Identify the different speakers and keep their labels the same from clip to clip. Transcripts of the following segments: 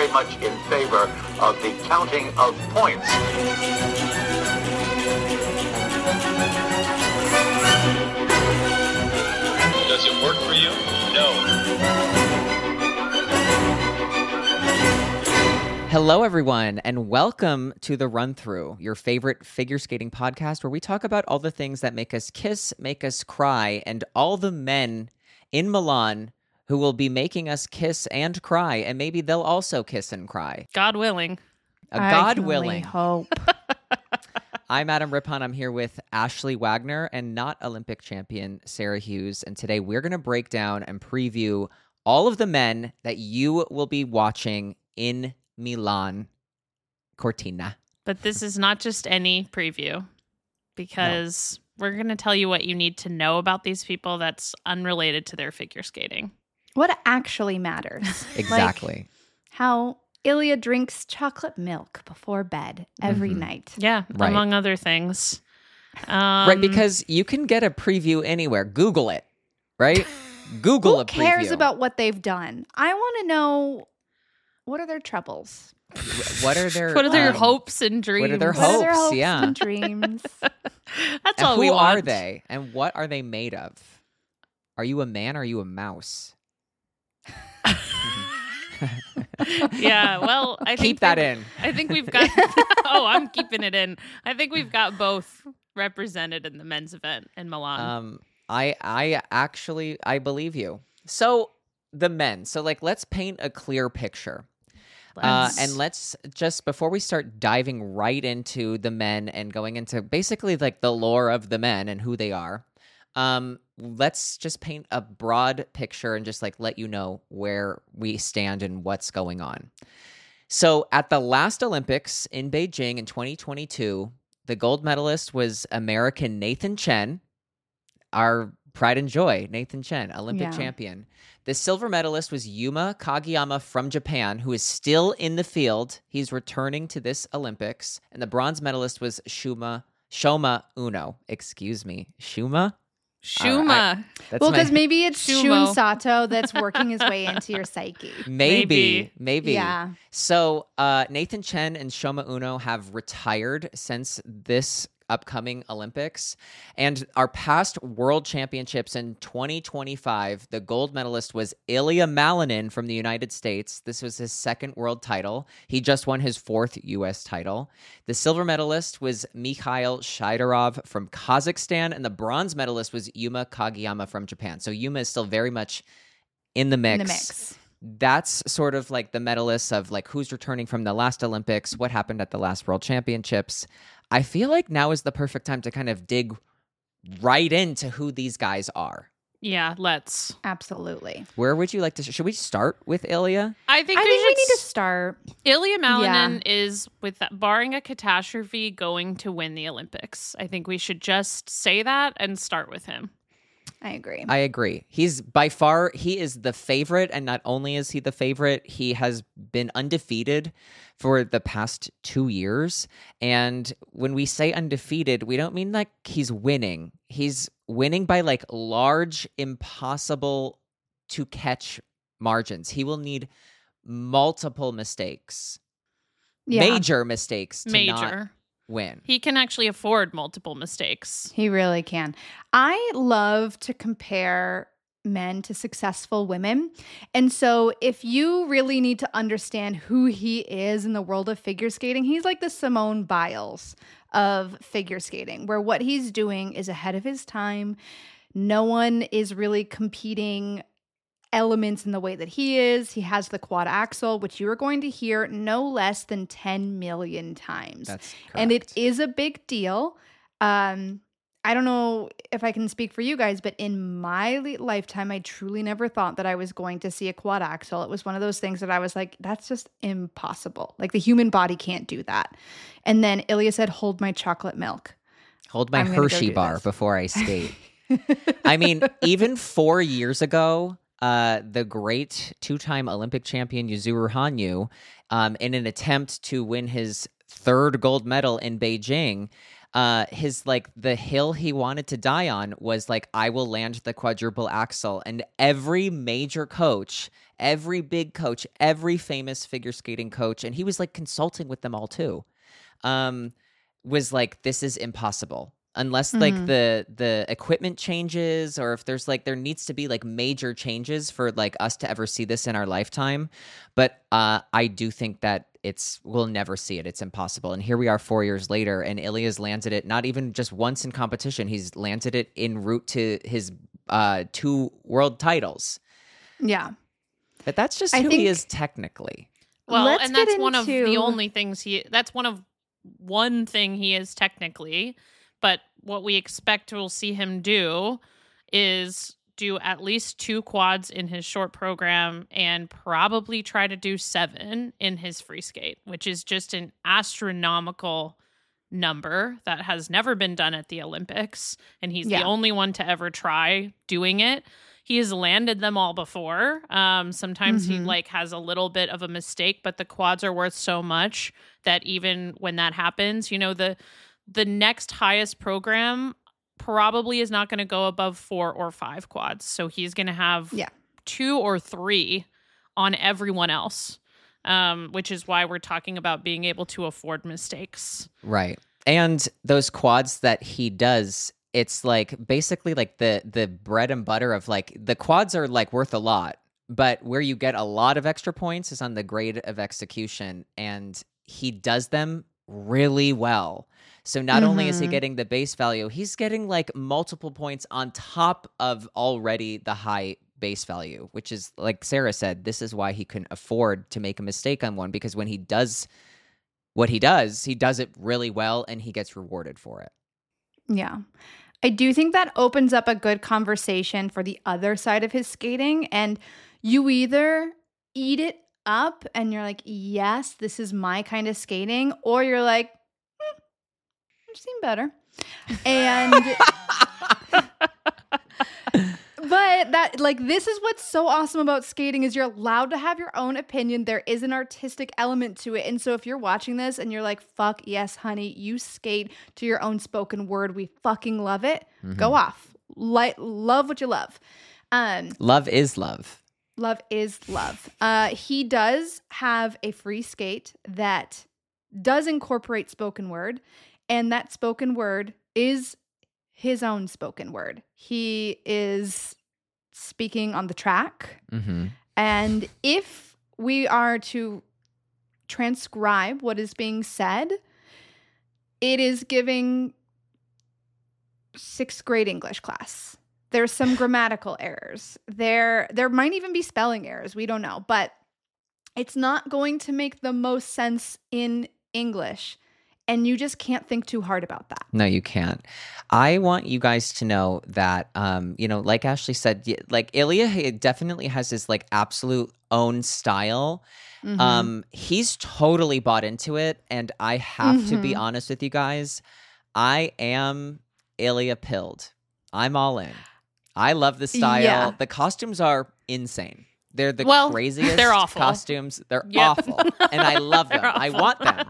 Speaker 1: very much in favor of the counting of points.
Speaker 2: Does it work for you? No.
Speaker 3: Hello, everyone, and welcome to The Run Through, your favorite figure skating podcast where we talk about all the things that make us kiss, make us cry, and all the men in Milan who will be making us kiss and cry, and maybe they'll also kiss and cry.
Speaker 4: God willing.
Speaker 3: God willing.
Speaker 5: Hope.
Speaker 3: I'm Adam Rippon. I'm here with Ashley Wagner and not Olympic champion Sarah Hughes, and today we're going to break down and preview all of the men that you will be watching in Milan Cortina.
Speaker 4: But this is not just any preview, because we're going to tell you what you need to know about these people that's unrelated to their figure skating.
Speaker 5: What actually matters.
Speaker 3: Exactly.
Speaker 5: Like how Ilya drinks chocolate milk before bed every night.
Speaker 4: Yeah,
Speaker 3: Right.
Speaker 4: among other things.
Speaker 3: Right, because you can get a preview anywhere. Google it, right? Google
Speaker 5: Who
Speaker 3: a preview.
Speaker 5: cares about what they've done? I want to know, what are their troubles?
Speaker 3: What are their
Speaker 4: hopes and dreams?
Speaker 3: What are their
Speaker 5: What are their
Speaker 3: hopes?
Speaker 5: hopes
Speaker 3: Yeah.
Speaker 5: and dreams?
Speaker 4: That's
Speaker 3: And
Speaker 4: all we
Speaker 3: who
Speaker 4: want.
Speaker 3: are they? And what are they made of? Are you a man or are you a mouse?
Speaker 4: Yeah, well, I think
Speaker 3: Keep that in.
Speaker 4: I think we've got. Oh, I'm keeping it in. I think we've got both represented in the men's event in Milan.
Speaker 3: I actually believe you. So the men. So let's paint a clear picture. And let's just, before we start diving right into the men and going into basically like the lore of the men and who they are, let's just paint a broad picture and just let you know where we stand and what's going on. So at the last Olympics in Beijing in 2022, the gold medalist was American Nathan Chen, our pride and joy, Nathan Chen, Olympic champion. The silver medalist was Yuma Kagiyama from Japan, who is still in the field. He's returning to this Olympics. And the bronze medalist was Shoma Uno. Excuse me. Shuma?
Speaker 4: Shuma.
Speaker 3: That's
Speaker 5: Well,
Speaker 3: my-
Speaker 5: because maybe it's
Speaker 4: Sumo.
Speaker 5: Shun Sato that's working his way into your psyche.
Speaker 3: Maybe.
Speaker 5: Yeah.
Speaker 3: So Nathan Chen and Shoma Uno have retired since this upcoming Olympics. And our past world championships in 2025, the gold medalist was Ilya Malinin from the United States. This was his second world title. He just won his fourth U.S. title. The silver medalist was Mikhail Shaidarov from Kazakhstan, and the bronze medalist was Yuma Kagiyama from Japan. So Yuma is still very much in the mix. That's sort of like the medalists of who's returning from the last Olympics, what happened at the last World Championships. I feel like now is the perfect time to kind of dig right into who these guys are.
Speaker 4: Yeah, let's.
Speaker 5: Absolutely.
Speaker 3: Where would you like to? Should we start with Ilya?
Speaker 4: I think
Speaker 5: I
Speaker 4: we
Speaker 5: think we
Speaker 4: should
Speaker 5: need to start.
Speaker 4: Ilya Malinin is, barring a catastrophe, going to win the Olympics. I think we should just say that and start with him.
Speaker 5: I agree.
Speaker 3: I agree. He's by far, he is the favorite. And not only is he the favorite, he has been undefeated for the past 2 years. And when we say undefeated, we don't mean he's winning. He's winning by large, impossible to catch margins. He will need multiple mistakes, major mistakes to not win.
Speaker 4: He can actually afford multiple mistakes.
Speaker 5: He really can. I love to compare men to successful women. And so if you really need to understand who he is in the world of figure skating, he's like the Simone Biles of figure skating, where what he's doing is ahead of his time. No one is really competing elements in the way that he is. He has the quad axel, which you are going to hear no less than 10 million times.
Speaker 3: That's correct.
Speaker 5: And it is a big deal. I don't know if I can speak for you guys, but in my lifetime, I truly never thought that I was going to see a quad axel. It was one of those things that I was like, that's just impossible. Like the human body can't do that. And then Ilya said, hold my chocolate milk.
Speaker 3: Hold my
Speaker 5: I'm gonna go
Speaker 3: Hershey
Speaker 5: do
Speaker 3: bar
Speaker 5: this.
Speaker 3: before I skate. I mean, even 4 years ago, the great two-time Olympic champion Yuzuru Hanyu, in an attempt to win his third gold medal in Beijing, the hill he wanted to die on was I will land the quadruple axel. And every major coach, every big coach, every famous figure skating coach, and he was like consulting with them all too, was like, this is impossible. Unless like the equipment changes, or if there's like there needs to be like major changes for like us to ever see this in our lifetime. But I do think that we'll never see it. It's impossible. And here we are 4 years later, and Ilya's landed it not even just once in competition. He's landed it en route to his 2 world titles.
Speaker 5: Yeah.
Speaker 3: But that's just who he is technically.
Speaker 4: Well, and that's one of the only things one thing he is technically. But what we expect we'll see him do is do at least 2 quads in his short program and probably try to do 7 in his free skate, which is just an astronomical number that has never been done at the Olympics. And he's the only one to ever try doing it. He has landed them all before. Sometimes he like has a little bit of a mistake, but the quads are worth so much that even when that happens, you know, the next highest program probably is not going to go above 4 or 5 quads. So he's going to have 2 or 3 on everyone else, which is why we're talking about being able to afford mistakes.
Speaker 3: Right. And those quads that he does, it's like basically like the bread and butter of like the quads are like worth a lot, but where you get a lot of extra points is on the grade of execution. And he does them really well. So not only is he getting the base value, he's getting like multiple points on top of already the high base value, which is like Sarah said, this is why he couldn't afford to make a mistake on one, because when he does what he does it really well and he gets rewarded for it.
Speaker 5: Yeah. I do think that opens up a good conversation for the other side of his skating, and you either eat it up and you're like, yes, this is my kind of skating, or you're like, I've seen better. And but that, like, this is what's so awesome about skating is you're allowed to have your own opinion. There is an artistic element to it. And so if you're watching this and you're like, fuck yes, honey, you skate to your own spoken word, we fucking love it. Go off. Love what you love.
Speaker 3: Love is love.
Speaker 5: Love is love. He does have a free skate that does incorporate spoken word, and that spoken word is his own spoken word. He is speaking on the track. And if we are to transcribe what is being said, it is giving 6th grade English class. There's some grammatical errors. There might even be spelling errors. We don't know. But it's not going to make the most sense in English. And you just can't think too hard about that.
Speaker 3: No, you can't. I want you guys to know that, like Ashley said, like Ilya definitely has his like absolute own style. He's totally bought into it. And I have to be honest with you guys. I am Ilya pilled. I'm all in. I love the style. Yeah. The costumes are insane. They're the craziest
Speaker 4: they're awful.
Speaker 3: Costumes. They're awful. And I love them. I want them.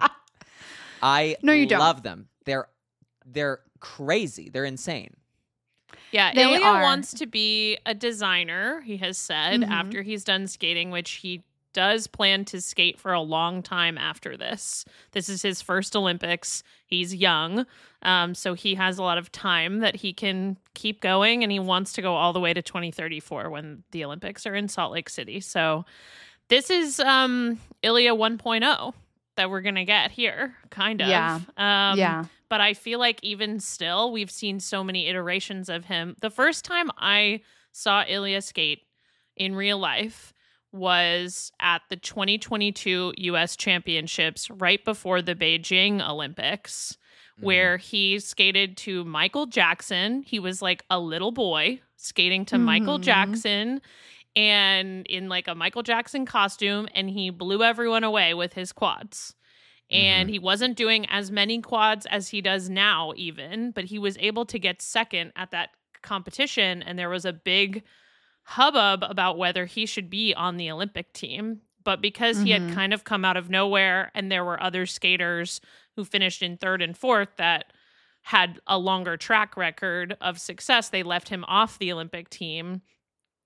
Speaker 3: You love them. They're crazy. They're insane.
Speaker 4: Yeah, Ilya wants to be a designer, he has said, after he's done skating, which he does plan to skate for a long time after this. This is his first Olympics. He's young, so he has a lot of time that he can keep going, and he wants to go all the way to 2034 when the Olympics are in Salt Lake City. So this is Ilya 1.0. that we're going to get here, kind of.
Speaker 5: Yeah.
Speaker 4: But I feel like even still, we've seen so many iterations of him. The first time I saw Ilya skate in real life was at the 2022 U.S. Championships right before the Beijing Olympics, where he skated to Michael Jackson. He was like a little boy skating to Michael Jackson and in like a Michael Jackson costume, and he blew everyone away with his quads. And he wasn't doing as many quads as he does now even, but he was able to get second at that competition, and there was a big hubbub about whether he should be on the Olympic team. But because he had kind of come out of nowhere and there were other skaters who finished in 3rd and 4th that had a longer track record of success, they left him off the Olympic team.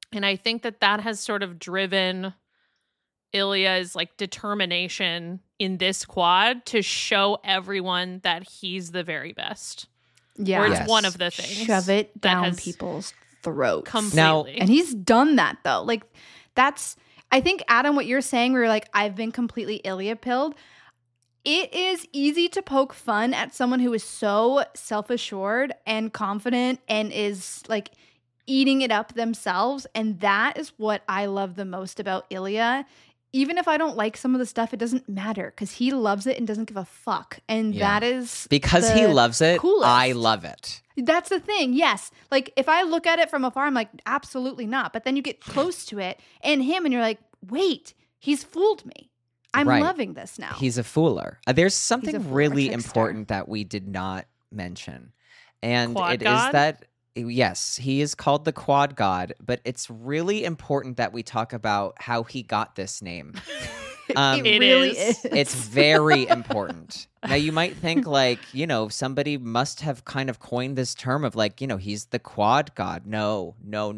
Speaker 4: And I think that has sort of driven Ilya's like determination in this quad to show everyone that he's the very best.
Speaker 5: Yeah.
Speaker 4: Or it's
Speaker 3: Yes.
Speaker 4: one of the things.
Speaker 5: Shove it
Speaker 4: that
Speaker 5: down
Speaker 4: has
Speaker 5: people's throats.
Speaker 4: completely.
Speaker 3: Now-
Speaker 5: And he's done that though. Like that's, I think Adam, what you're saying, where you're like, I've been completely Ilya pilled. It is easy to poke fun at someone who is so self-assured and confident and is like eating it up themselves. And that is what I love the most about Ilya. Even if I don't like some of the stuff, it doesn't matter because he loves it and doesn't give a fuck. And
Speaker 3: Yeah.
Speaker 5: that is
Speaker 3: Because he
Speaker 5: the
Speaker 3: loves it,
Speaker 5: coolest.
Speaker 3: I love it.
Speaker 5: That's the thing. Yes. Like if I look at it from afar, I'm like, absolutely not. But then you get close to it and him and you're like, wait, he's fooled me. I'm
Speaker 3: Right.
Speaker 5: loving this now.
Speaker 3: He's a fooler. There's something
Speaker 5: fooler,
Speaker 3: really
Speaker 5: trickster.
Speaker 3: important that we did not mention. And
Speaker 4: Quad
Speaker 3: it
Speaker 4: God?
Speaker 3: is that, yes, he is called the Quad God, but it's really important that we talk about how he got this name.
Speaker 5: it
Speaker 4: It
Speaker 5: really
Speaker 4: is.
Speaker 5: is.
Speaker 3: It's very important. Now, you might think, like, somebody must have kind of coined this term of, like, he's the Quad God. No.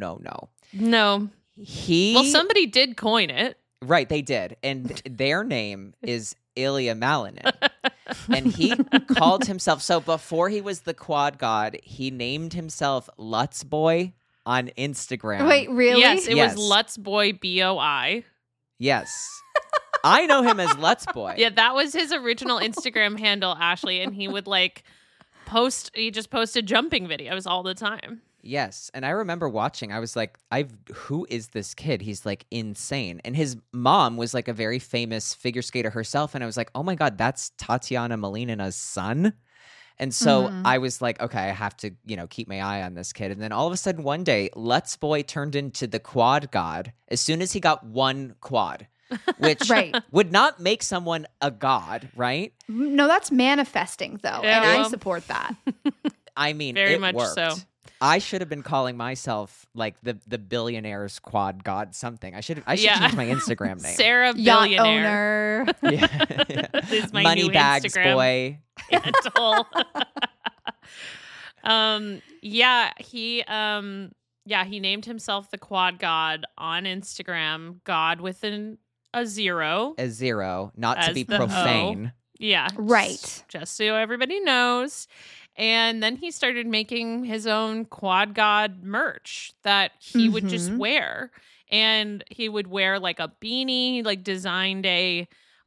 Speaker 4: No.
Speaker 3: He.
Speaker 4: Well, somebody did coin it.
Speaker 3: Right, they did. And their name is Ilya Malinin. And he called himself, so before he was the Quad God, he named himself Lutz Boy on Instagram.
Speaker 5: Wait, really?
Speaker 4: Yes, it
Speaker 3: Yes.
Speaker 4: was Lutz Boy BOI.
Speaker 3: Yes. I know him as Lutz Boy.
Speaker 4: Yeah, that was his original Instagram handle, Ashley, and he would like he just posted jumping videos all the time.
Speaker 3: Yes. And I remember watching, I was like, who is this kid? He's like insane. And his mom was like a very famous figure skater herself. And I was like, oh my God, that's Tatiana Malinina's son. And so I was like, okay, I have to, keep my eye on this kid. And then all of a sudden one day, Lutz Boy turned into the Quad God as soon as he got one quad, which
Speaker 5: Right.
Speaker 3: would not make someone a god, right?
Speaker 5: No, that's manifesting though.
Speaker 4: Yeah,
Speaker 5: and I
Speaker 4: well.
Speaker 5: support that.
Speaker 3: I mean,
Speaker 4: Very
Speaker 3: it
Speaker 4: much
Speaker 3: worked.
Speaker 4: so.
Speaker 3: I should have been calling myself like the billionaire's quad god something. I should
Speaker 4: Yeah.
Speaker 3: change my Instagram name.
Speaker 4: Sarah
Speaker 5: Yacht
Speaker 4: Billionaire.
Speaker 5: owner.
Speaker 3: Yeah.
Speaker 4: Is my
Speaker 3: Money
Speaker 4: new
Speaker 3: bags
Speaker 4: Instagram.
Speaker 3: boy.
Speaker 4: Yeah, total. He named himself the Quad God on Instagram, God with a zero.
Speaker 3: A zero, not to
Speaker 4: As
Speaker 3: be
Speaker 4: the O.
Speaker 3: profane.
Speaker 4: Yeah.
Speaker 5: Right.
Speaker 4: Just so everybody knows. And then he started making his own Quad God merch that he would just
Speaker 5: Mhm.
Speaker 4: wear. And he would wear like a beanie, like designed a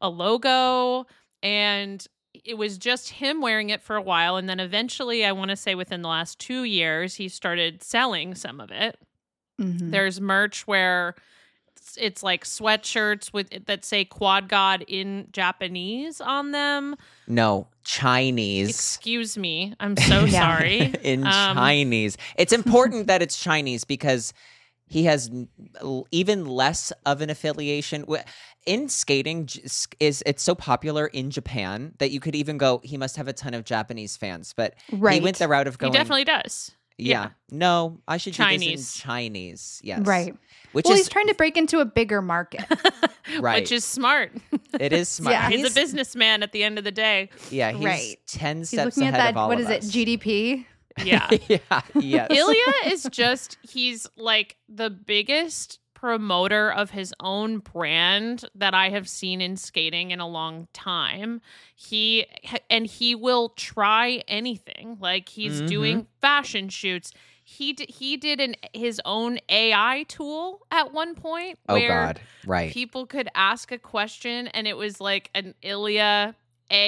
Speaker 4: logo. And it was just him wearing it for a while. And then eventually, I want to say within the last 2 years, he started selling some of it.
Speaker 5: Mhm.
Speaker 4: There's merch where it's like sweatshirts that say Quad God in Japanese on them.
Speaker 3: No, Chinese.
Speaker 4: Excuse me. I'm so
Speaker 5: Yeah.
Speaker 4: sorry.
Speaker 3: In Chinese. It's important that it's Chinese because he has even less of an affiliation. In skating, it's so popular in Japan that you could even go, he must have a ton of Japanese fans. But he
Speaker 5: Right.
Speaker 3: went the route of
Speaker 4: He
Speaker 3: going,
Speaker 4: definitely does.
Speaker 3: yeah. No, I should do this
Speaker 4: Chinese.
Speaker 3: in Chinese. Yes.
Speaker 5: Right.
Speaker 3: Which
Speaker 5: Well,
Speaker 3: is
Speaker 5: he's trying to break into a bigger market.
Speaker 3: right.
Speaker 4: Which is smart.
Speaker 3: It is smart.
Speaker 5: Yeah.
Speaker 4: He's a businessman at the end of the day.
Speaker 3: Yeah, he's
Speaker 5: Right.
Speaker 3: 10
Speaker 5: He's
Speaker 3: steps
Speaker 5: looking at
Speaker 3: ahead
Speaker 5: that.
Speaker 3: of all
Speaker 5: What
Speaker 3: of
Speaker 5: is it?
Speaker 3: us.
Speaker 5: GDP.
Speaker 4: Yeah.
Speaker 3: Yeah, yes.
Speaker 4: Ilya is he's like the biggest promoter of his own brand that I have seen in skating in a long time. He will try anything. Like he's doing fashion shoots. He did his own AI tool at one point
Speaker 3: Oh,
Speaker 4: where
Speaker 3: God. Right.
Speaker 4: people could ask a question and it was like an Ilya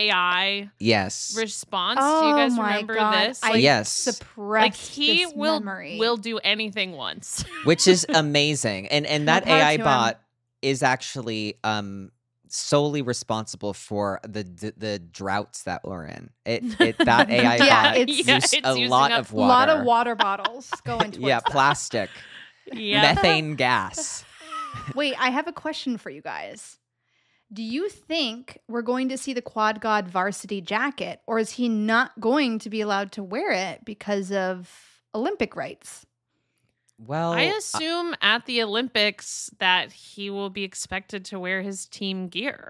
Speaker 4: AI
Speaker 3: Yes.
Speaker 4: response. Do you guys
Speaker 5: my
Speaker 4: remember
Speaker 5: God.
Speaker 4: this?
Speaker 5: I
Speaker 3: Yes.
Speaker 5: suppressed
Speaker 4: Like he
Speaker 5: this
Speaker 4: will
Speaker 5: memory.
Speaker 4: do anything once.
Speaker 3: Which is amazing. And that
Speaker 5: power
Speaker 3: AI
Speaker 5: to him.
Speaker 3: bot is actually solely responsible for the droughts that we're in. That AI
Speaker 5: Yeah,
Speaker 3: bot
Speaker 5: it's-
Speaker 3: used
Speaker 4: it's
Speaker 3: a
Speaker 4: using
Speaker 3: lot
Speaker 4: up
Speaker 3: of
Speaker 5: a
Speaker 3: water.
Speaker 5: lot of water bottles going towards
Speaker 3: Yeah,
Speaker 5: that.
Speaker 3: plastic,
Speaker 4: Yeah.
Speaker 3: methane gas.
Speaker 5: Wait, I have a question for you guys. Do you think we're going to see the Quad God varsity jacket, or is he not going to be allowed to wear it because of Olympic rights?
Speaker 3: Well,
Speaker 4: I assume at the Olympics that he will be expected to wear his team gear.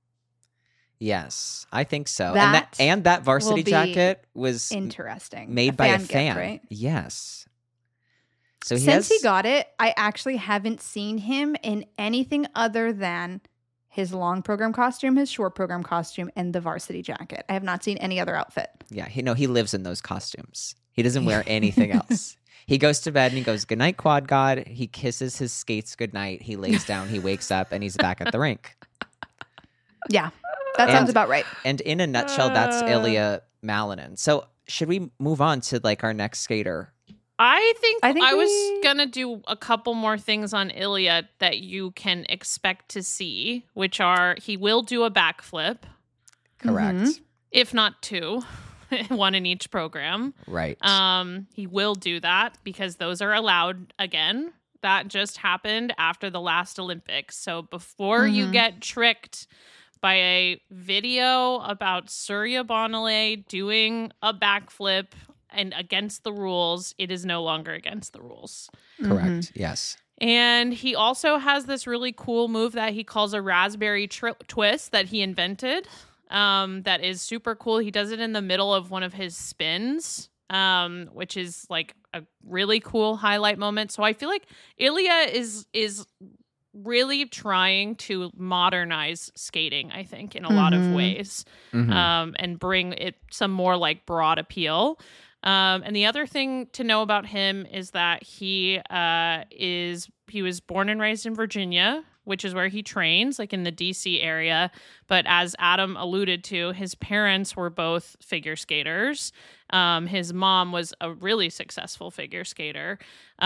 Speaker 3: yes, I think so.
Speaker 5: That
Speaker 3: and that varsity
Speaker 5: will be
Speaker 3: jacket was
Speaker 5: Interesting.
Speaker 3: made by a
Speaker 5: gift,
Speaker 3: fan.
Speaker 5: right?
Speaker 3: Yes. So
Speaker 5: since he got it, I actually haven't seen him in anything other than his long program costume, his short program costume, and the varsity jacket. I have not seen any other outfit.
Speaker 3: Yeah, he lives in those costumes. He doesn't wear anything else. He goes to bed and he goes, "Good night, Quad God." He kisses his skates goodnight. He lays down, he wakes up, and he's back at the rink.
Speaker 5: Yeah, that sounds about right.
Speaker 3: And in a nutshell, that's Ilya Malinin. So should we move on to like our next skater?
Speaker 4: I think I was going to do a couple more things on Ilya that you can expect to see, which are he will do a backflip.
Speaker 3: Correct.
Speaker 5: Mm-hmm.
Speaker 4: If not two, one in each program.
Speaker 3: Right.
Speaker 4: He will do that because those are allowed again. That just happened after the last Olympics. So before you get tricked by a video about Surya Bonale doing a backflip and against the rules, it is no longer against the rules.
Speaker 3: Correct. Yes.
Speaker 4: And he also has this really cool move that he calls a raspberry twist that he invented. That is super cool. He does it in the middle of one of his spins, which is like a really cool highlight moment. So I feel like Ilya is really trying to modernize skating, I think, in a lot of ways, and bring it some more like broad appeal. And the other thing to know about him is that he was born and raised in Virginia, which is where he trains, like in the DC area. But as Adam alluded to, his parents were both figure skaters. His mom was a really successful figure skater.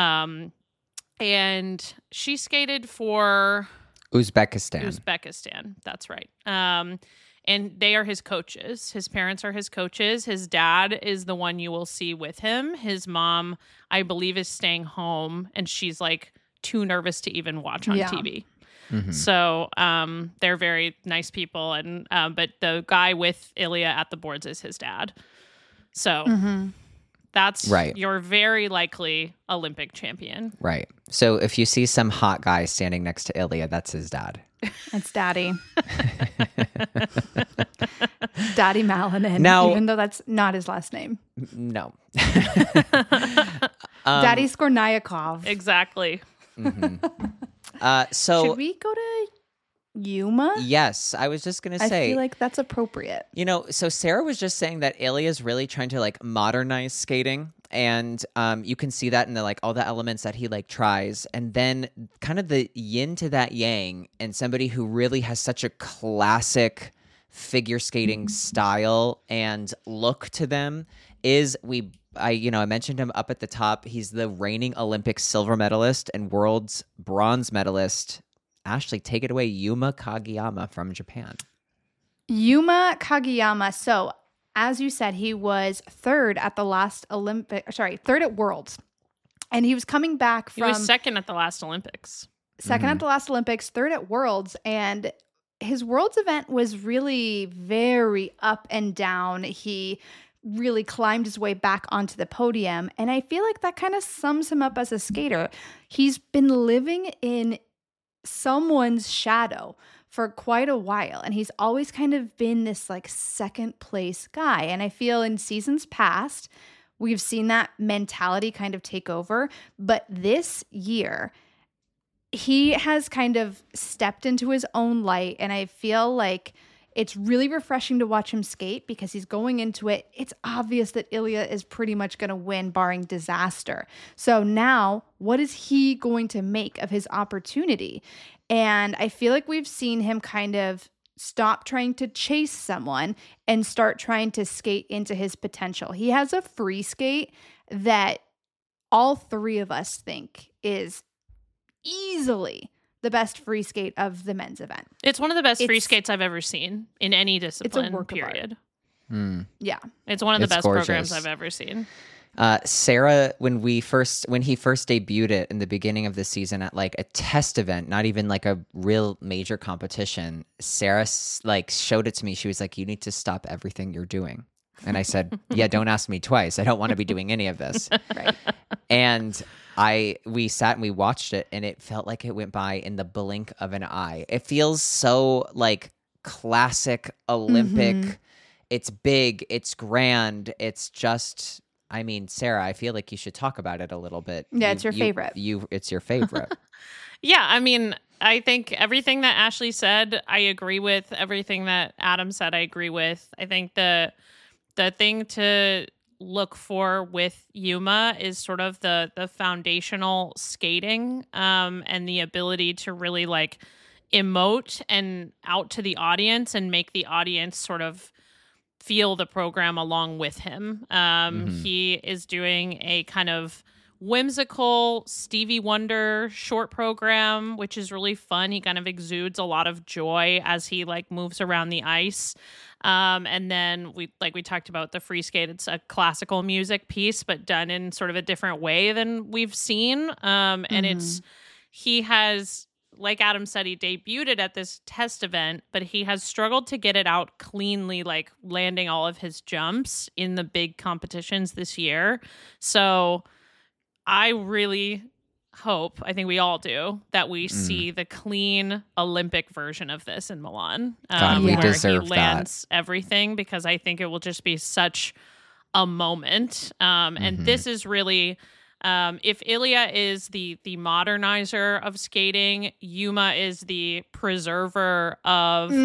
Speaker 4: And she skated for
Speaker 3: Uzbekistan.
Speaker 4: That's right. And they are his coaches. His parents are his coaches. His dad is the one you will see with him. His mom, I believe, is staying home, and she's like too nervous to even watch on TV. So they're very nice people, and but the guy with Ilya at the boards is his dad. So that's
Speaker 3: right.
Speaker 4: Your very likely Olympic champion.
Speaker 3: Right. So if you see some hot guy standing next to Ilya, that's his dad.
Speaker 5: It's Daddy. Daddy Malinin.
Speaker 3: Now,
Speaker 5: even though that's not his last name.
Speaker 3: No.
Speaker 5: Daddy Skornyakov.
Speaker 4: Exactly.
Speaker 3: So
Speaker 5: should we go to Yuma?
Speaker 3: Yes, I was just going to say.
Speaker 5: I feel like that's appropriate.
Speaker 3: You know, so Sarah was just saying that Ilya is really trying to like modernize skating. And you can see that in the like all the elements that he like tries, and then kind of the yin to that yang, and somebody who really has such a classic figure skating style and look to them is I mentioned him up at the top. He's the reigning Olympic silver medalist and world's bronze medalist. Ashley, take it away. Yuma Kagiyama from Japan.
Speaker 5: Yuma Kagiyama. So, as you said, he was third at the last third at Worlds. And he was coming back from...
Speaker 4: He was second at the last Olympics.
Speaker 5: Second at the last Olympics, third at Worlds. And his Worlds event was really very up and down. He really climbed his way back onto the podium. And I feel like that kind of sums him up as a skater. He's been living in someone's shadow for quite a while, and he's always kind of been this like second place guy. And I feel in seasons past, we've seen that mentality kind of take over. But this year, he has kind of stepped into his own light, and I feel like it's really refreshing to watch him skate because he's going into it. It's obvious that Ilya is pretty much going to win barring disaster. So now, what is he going to make of his opportunity? And I feel like we've seen him kind of stop trying to chase someone and start trying to skate into his potential. He has a free skate that all three of us think is easily the best free skate of the men's event.
Speaker 4: It's one of the best free skates I've ever seen in any discipline,
Speaker 5: it's a work
Speaker 4: period.
Speaker 5: Yeah.
Speaker 4: It's one of the best
Speaker 3: gorgeous.
Speaker 4: programs I've ever seen.
Speaker 3: Sarah, when he first debuted it in the beginning of the season at like a test event, not even like a real major competition, Sarah like showed it to me. She was like, "You need to stop everything you're doing." And I said, "Yeah, don't ask me twice. I don't want to be doing any of this."
Speaker 5: Right.
Speaker 3: And we sat and we watched it, and it felt like it went by in the blink of an eye. It feels so like classic Olympic. It's big, it's grand, it's just I mean, Sarah, I feel like you should talk about it a little bit.
Speaker 5: Yeah, it's your favorite.
Speaker 3: It's your favorite.
Speaker 4: Yeah, I mean, I think everything that Ashley said, I agree with. Everything that Adam said, I agree with. I think the thing to look for with Yuma is sort of the foundational skating, and the ability to really like emote and out to the audience and make the audience sort of feel the program along with him. He is doing a kind of whimsical Stevie Wonder short program, which is really fun. He kind of exudes a lot of joy as he like moves around the ice. And then we talked about the free skate. It's a classical music piece, but done in sort of a different way than we've seen. And he has, like Adam said, he debuted it at this test event, but he has struggled to get it out cleanly, like landing all of his jumps in the big competitions this year. So I really hope, I think we all do, that we see the clean Olympic version of this in Milan.
Speaker 3: God, we
Speaker 4: where
Speaker 3: deserve
Speaker 4: he lands everything, because I think it will just be such a moment. And this is really, if Ilya is the modernizer of skating, Yuma is the preserver of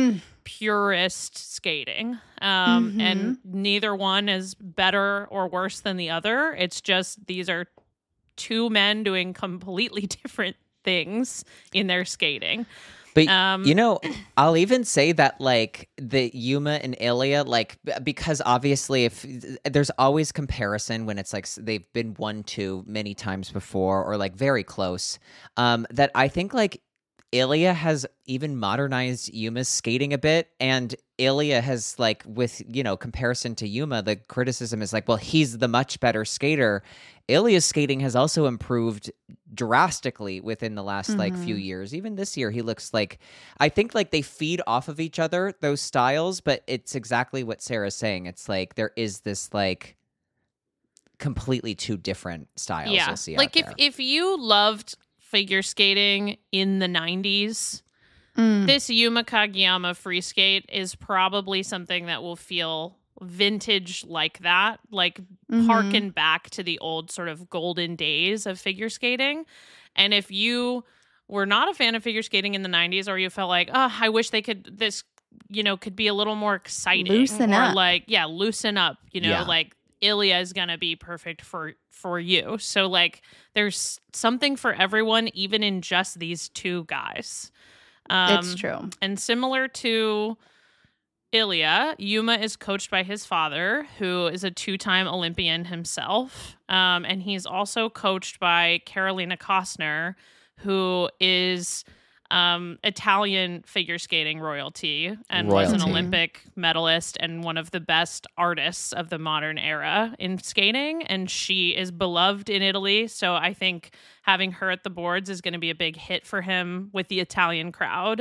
Speaker 4: purist skating. And neither one is better or worse than the other. It's just these are two men doing completely different things in their skating.
Speaker 3: But I'll even say that like the Yuma and Ilya, like, because obviously if there's always comparison when it's like they've been 1-2 many times before or like very close, that I think like Ilya has even modernized Yuma's skating a bit, and Ilya has like, with, comparison to Yuma, the criticism is like, well, he's the much better skater. Ilya's skating has also improved drastically within the last like few years. Even this year, he looks like, I think like they feed off of each other, those styles, but it's exactly what Sarah's saying. It's like there is this like completely two different styles.
Speaker 4: Yeah,
Speaker 3: you'll see
Speaker 4: like
Speaker 3: out there.
Speaker 4: if you loved figure skating in the 90s, this Yuma Kageyama free skate is probably something that will feel vintage like that, like harken back to the old sort of golden days of figure skating. And if you were not a fan of figure skating in the 90s, or you felt like, oh, I wish they could, this, could be a little more exciting.
Speaker 5: Loosen up.
Speaker 4: Like, yeah, loosen up, like Ilya is going to be perfect for you. So like there's something for everyone, even in just these two guys.
Speaker 5: It's true.
Speaker 4: And similar to Ilya, Yuma is coached by his father, who is a 2-time Olympian himself. And he's also coached by Carolina Kostner, who is Italian figure skating royalty and was an Olympic medalist and one of the best artists of the modern era in skating. And she is beloved in Italy. So I think having her at the boards is going to be a big hit for him with the Italian crowd.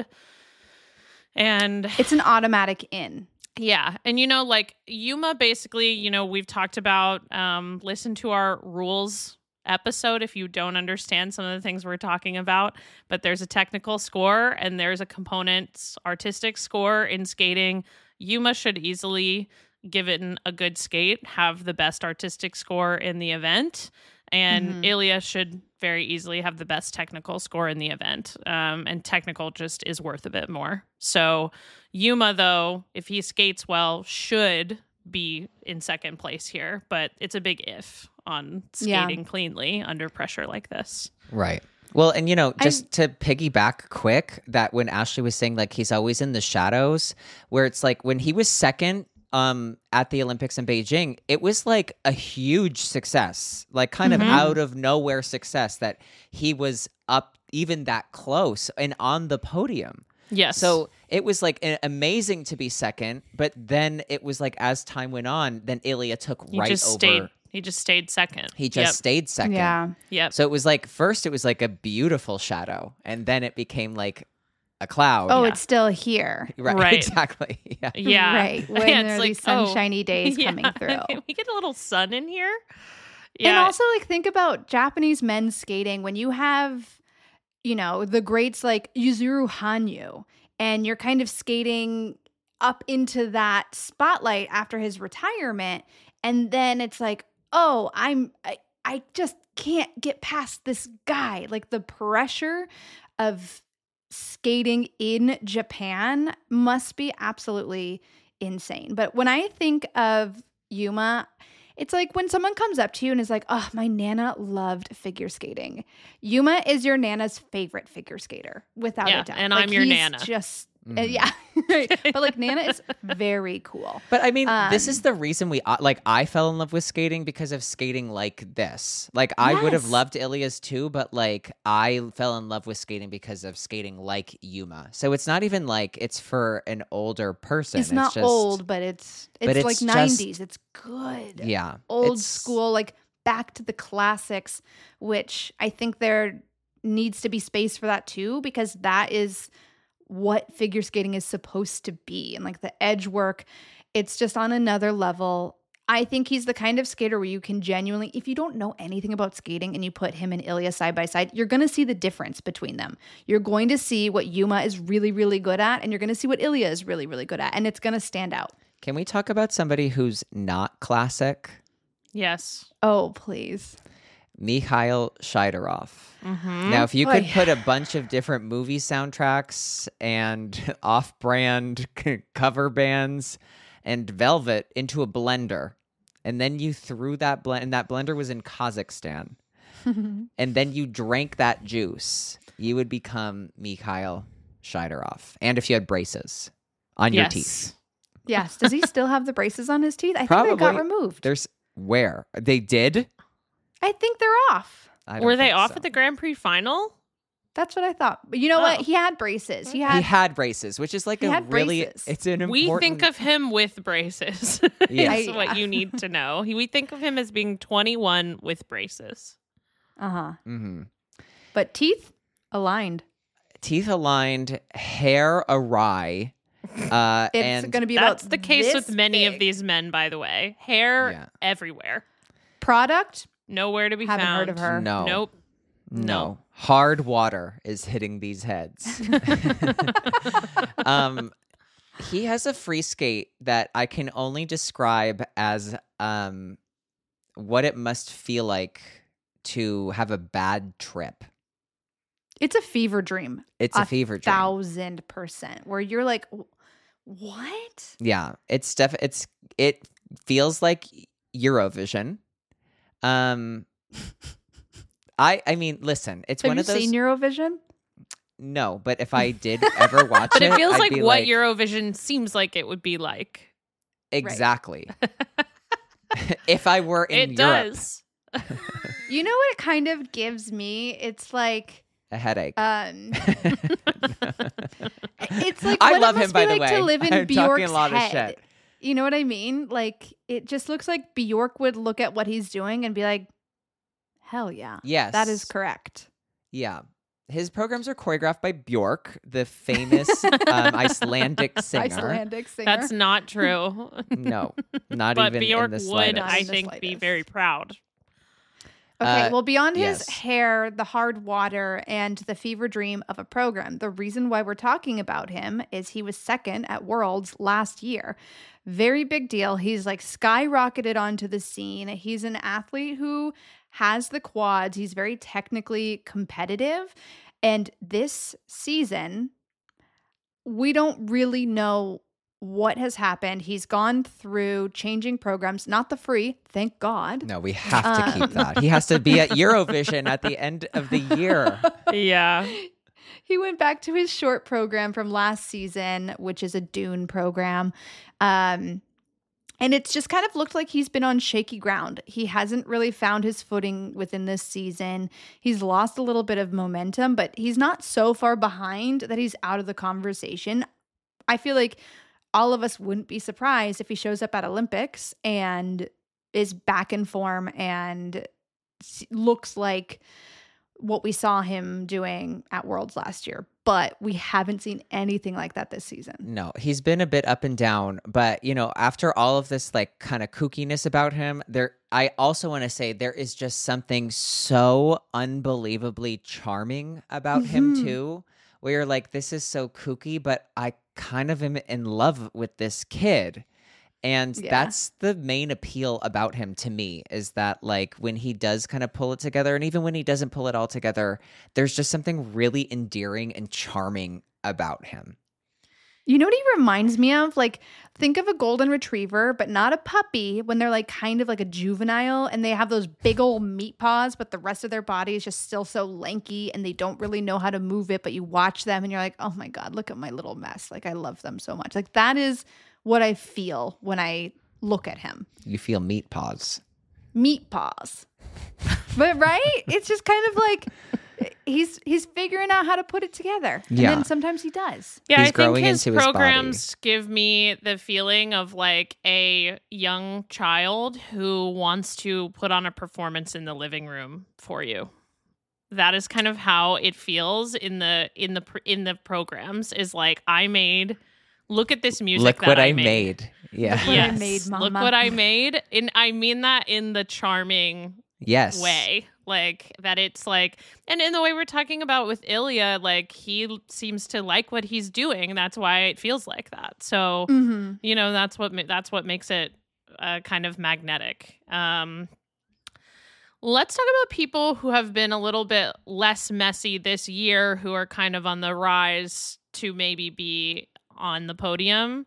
Speaker 4: And
Speaker 5: it's an automatic in.
Speaker 4: Yeah. And, like Yuma, basically, we've talked about, listen to our rules episode if you don't understand some of the things we're talking about, but there's a technical score and there's a components artistic score in skating. Yuma should easily, given a good skate, have the best artistic score in the event, and Ilya should very easily have the best technical score in the event, and technical just is worth a bit more. So Yuma, though, if he skates well, should be in second place here, but it's a big if on skating cleanly under pressure like this.
Speaker 3: Right. Well, and just to piggyback quick, that when Ashley was saying like he's always in the shadows, where it's like when he was second at the Olympics in Beijing, it was like a huge success, like kind of out of nowhere success that he was up even that close and on the podium.
Speaker 4: Yes.
Speaker 3: So it was like amazing to be second, but then it was like as time went on, then Ilya took
Speaker 4: He just stayed second.
Speaker 3: He just stayed second.
Speaker 5: Yeah.
Speaker 4: Yep.
Speaker 3: So it was like, first it was like a beautiful shadow, and then it became like a cloud.
Speaker 5: Oh, it's still here.
Speaker 3: Right. Exactly. Yeah.
Speaker 4: Yeah.
Speaker 5: Right. When
Speaker 4: Yeah,
Speaker 5: there are
Speaker 4: it's
Speaker 5: these
Speaker 4: like,
Speaker 5: sunshiny days coming through.
Speaker 4: Can we get a little sun in here? Yeah.
Speaker 5: And also, like, think about Japanese men's skating. When you have, the greats like Yuzuru Hanyu, and you're kind of skating up into that spotlight after his retirement, and then it's like, oh, I just can't get past this guy. Like the pressure of skating in Japan must be absolutely insane. But when I think of Yuma, it's like when someone comes up to you and is like, oh, my Nana loved figure skating. Yuma is your Nana's favorite figure skater, without a doubt.
Speaker 4: And
Speaker 5: like,
Speaker 4: I'm your
Speaker 5: he's
Speaker 4: Nana.
Speaker 5: Just, yeah. Right. But like Nana is very cool.
Speaker 3: But I mean, this is the reason I fell in love with skating because of skating like this. Like I would have loved Ilia's too, but like I fell in love with skating because of skating like Yuma. So it's not even like it's for an older person.
Speaker 5: It's not
Speaker 3: just,
Speaker 5: old, but it's like 90s. It's good.
Speaker 3: Yeah.
Speaker 5: Old school, like back to the classics, which I think there needs to be space for that too, because that is what figure skating is supposed to be. And like the edge work, it's just on another level. I think he's the kind of skater where you can genuinely, if you don't know anything about skating and you put him and Ilia side by side, you're going to see the difference between them. You're going to see what Yuma is really, really good at, and you're going to see what Ilia is really, really good at, and it's going to stand out.
Speaker 3: Can we talk about somebody who's not classic?
Speaker 4: Yes.
Speaker 5: Oh, please.
Speaker 3: Mikhail Shydorov.
Speaker 4: Mm-hmm.
Speaker 3: Now, if you could put a bunch of different movie soundtracks and off-brand cover bands and Velvet into a blender, and then you threw that blend, and that blender was in Kazakhstan, and then you drank that juice, you would become Mikhail Shydorov. And if you had braces on your teeth.
Speaker 5: Yes. Does he still have the braces on his teeth? I
Speaker 3: Probably.
Speaker 5: think they got removed.
Speaker 3: Where? They did?
Speaker 5: I think they're off.
Speaker 4: Were they off at the Grand Prix final?
Speaker 5: That's what I thought. But you know what? He had braces. He
Speaker 3: had braces, which is like it's an important...
Speaker 4: We think of him with braces.
Speaker 3: Yes.
Speaker 4: That's what you need to know. We think of him as being 21 with braces.
Speaker 5: Uh-huh.
Speaker 3: Mm-hmm.
Speaker 5: But teeth aligned.
Speaker 3: Teeth aligned, hair awry.
Speaker 5: It's going to be about
Speaker 4: That's the case with many
Speaker 5: big.
Speaker 4: of these men, by the way. Hair everywhere.
Speaker 5: Product?
Speaker 4: Nowhere to be
Speaker 5: Haven't
Speaker 4: found.
Speaker 5: heard of her.
Speaker 3: No.
Speaker 4: Nope.
Speaker 3: No. Hard water is hitting these heads. He has a free skate that I can only describe as what it must feel like to have a bad trip.
Speaker 5: It's a fever dream.
Speaker 3: It's a fever dream.
Speaker 5: 1,000%. Where you're like, what?
Speaker 3: Yeah, it feels like Eurovision. I mean, listen, it's
Speaker 5: Have
Speaker 3: one
Speaker 5: you
Speaker 3: of those.
Speaker 5: seen Eurovision?
Speaker 3: No, but if I did ever watch
Speaker 4: But
Speaker 3: it,
Speaker 4: it feels
Speaker 3: I'd
Speaker 4: like
Speaker 3: be
Speaker 4: what Eurovision seems like it would be like.
Speaker 3: Exactly. If I were in
Speaker 4: It
Speaker 3: Europe,
Speaker 4: does.
Speaker 5: You know what it kind of gives me? It's like
Speaker 3: a headache.
Speaker 5: it's like
Speaker 3: I
Speaker 5: what
Speaker 3: love
Speaker 5: it
Speaker 3: him,
Speaker 5: must
Speaker 3: by
Speaker 5: be
Speaker 3: the
Speaker 5: like
Speaker 3: way.
Speaker 5: to live in
Speaker 3: I'm talking
Speaker 5: Bjork's
Speaker 3: a lot of
Speaker 5: head.
Speaker 3: shit.
Speaker 5: You know what I mean? Like it just looks like Bjork would look at what he's doing and be like, "Hell yeah,
Speaker 3: Yes,
Speaker 5: that is correct."
Speaker 3: Yeah, his programs are choreographed by Bjork, the famous Icelandic singer.
Speaker 5: Icelandic singer.
Speaker 4: That's not true.
Speaker 3: No, not
Speaker 4: But
Speaker 3: even
Speaker 4: Bjork
Speaker 3: in the
Speaker 4: would,
Speaker 3: slightest.
Speaker 5: Not
Speaker 4: I
Speaker 5: in the
Speaker 4: think, be
Speaker 5: slightest.
Speaker 4: very proud.
Speaker 5: Okay, well, beyond his
Speaker 3: yes.
Speaker 5: hair, the hard water, and the fever dream of a program, the reason why we're talking about him is he was second at Worlds last year. Very big deal. He's like skyrocketed onto the scene. He's an athlete who has the quads. He's very technically competitive. And this season, we don't really know what has happened. He's gone through changing programs, not the free, thank God.
Speaker 3: No, we have to keep that. He has to be at Eurovision at the end of the year.
Speaker 4: Yeah.
Speaker 5: He went back to his short program from last season, which is a Dune program. And it's just kind of looked like he's been on shaky ground. He hasn't really found his footing within this season. He's lost a little bit of momentum, but he's not so far behind that he's out of the conversation. I feel like all of us wouldn't be surprised if he shows up at Olympics and is back in form and looks like what we saw him doing at Worlds last year. But we haven't seen anything like that this season.
Speaker 3: No, he's been a bit up and down, but you know, after all of this like kind of kookiness about him, I also want to say there is just something so unbelievably charming about him too, where you're like, this is so kooky, but I kind of am in love with this kid. And that's the main appeal about him to me, is that like when he does kind of pull it together, and even when he doesn't pull it all together, there's just something really endearing and charming about him.
Speaker 5: You know what he reminds me of? Like, think of a golden retriever, but not a puppy, when they're like kind of like a juvenile and they have those big old meat paws, but the rest of their body is just still so lanky and they don't really know how to move it. But you watch them and you're like, oh my God, look at my little mess. Like, I love them so much. Like, that is what I feel when I look at him.
Speaker 3: You feel meat paws.
Speaker 5: Meat paws. But right? It's just kind of like he's figuring out how to put it together. And then sometimes he does.
Speaker 4: Yeah,
Speaker 3: he's
Speaker 4: I think his
Speaker 3: into
Speaker 4: programs give me the feeling of like a young child who wants to put on a performance in the living room for you. That is kind of how it feels in the programs, is like, look at this music.
Speaker 3: Look what I made. Yeah.
Speaker 5: Look what I made, Mama.
Speaker 4: Look what I made. And I mean that in the charming way. Like, that it's like, and in the way we're talking about with Ilya, like, he seems to like what he's doing. And that's why it feels like that. So, you know, that's what makes it kind of magnetic. Let's talk about people who have been a little bit less messy this year, who are kind of on the rise to maybe be on the podium.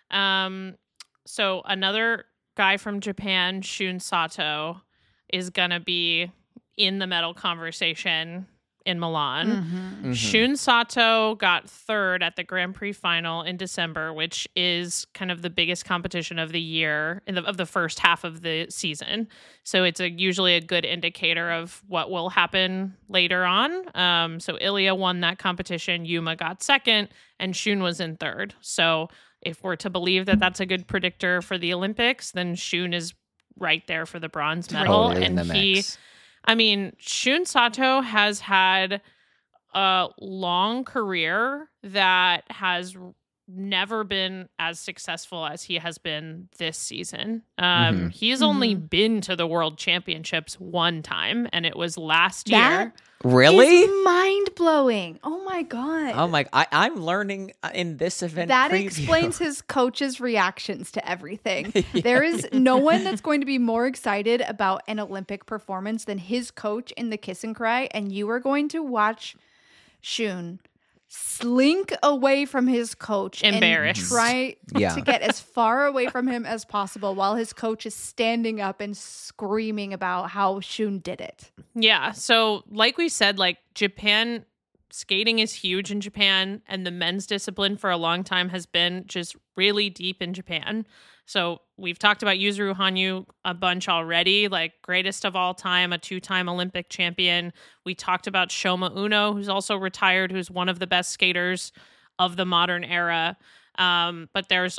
Speaker 4: So another guy from Japan, Shun Sato, is gonna be in the medal conversation in Milan. Shun Sato got third at the Grand Prix final in December, which is kind of the biggest competition of the year, of the first half of the season. So it's usually a good indicator of what will happen later on. So Ilya won that competition, Yuma got second, and Shun was in third. So if we're to believe that that's a good predictor for the Olympics, then Shun is right there for the bronze medal.
Speaker 3: Totally
Speaker 4: and Shun Sato has had a long career that has never been as successful as he has been this season. He's only been to the World Championships one time, and it was last year.
Speaker 3: Really?
Speaker 5: Mind-blowing. Oh my God.
Speaker 3: Oh my, I'm learning in this event
Speaker 5: that
Speaker 3: preview.
Speaker 5: Explains his coach's reactions to everything. There is no one that's going to be more excited about an Olympic performance than his coach in the kiss and cry, and you are going to watch Shun slink away from his coach,
Speaker 4: embarrassed,
Speaker 5: and try to get as far away from him as possible while his coach is standing up and screaming about how Shun did it.
Speaker 4: Yeah. So like we said, like, Japan skating is huge in Japan, and the men's discipline for a long time has been just really deep in Japan. So we've talked about Yuzuru Hanyu a bunch already, like greatest of all time, a 2-time Olympic champion. We talked about Shoma Uno, who's also retired, who's one of the best skaters of the modern era. But there's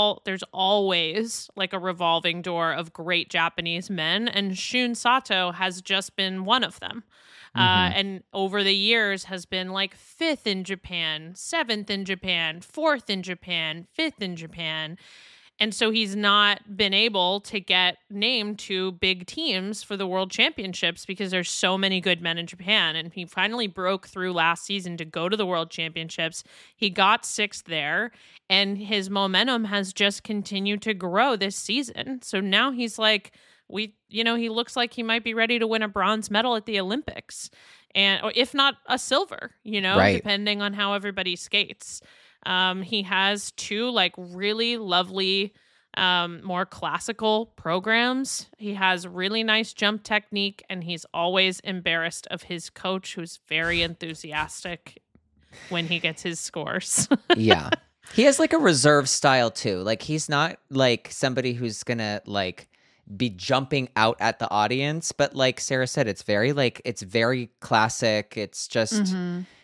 Speaker 4: always like a revolving door of great Japanese men, and Shun Sato has just been one of them. And over the years has been like 5th in Japan, 7th in Japan, 4th in Japan, 5th in Japan. And so he's not been able to get named to big teams for the World Championships because there's so many good men in Japan. And he finally broke through last season to go to the World Championships. He got 6th there, and his momentum has just continued to grow this season. So now he's like, he looks like he might be ready to win a bronze medal at the Olympics, or if not a silver, depending on how everybody skates. He has 2 like really lovely, more classical programs. He has really nice jump technique, and he's always embarrassed of his coach, who's very enthusiastic when he gets his scores.
Speaker 3: Yeah. He has like a reserve style too. Like, he's not like somebody who's gonna like be jumping out at the audience, but like Sarah said, it's very classic. It's just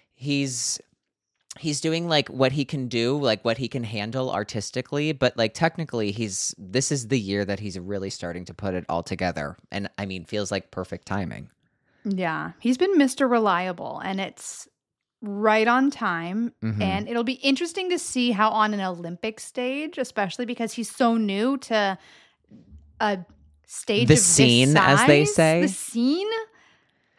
Speaker 3: he's doing like what he can do, like what he can handle artistically, but like technically this is the year that he's really starting to put it all together. And I mean, feels like perfect timing.
Speaker 5: Yeah. He's been Mr. Reliable, and it's right on time. And it'll be interesting to see how on an Olympic stage, especially because he's so new to a stage
Speaker 3: the
Speaker 5: of
Speaker 3: scene,
Speaker 5: this size,
Speaker 3: as they say.
Speaker 5: The scene.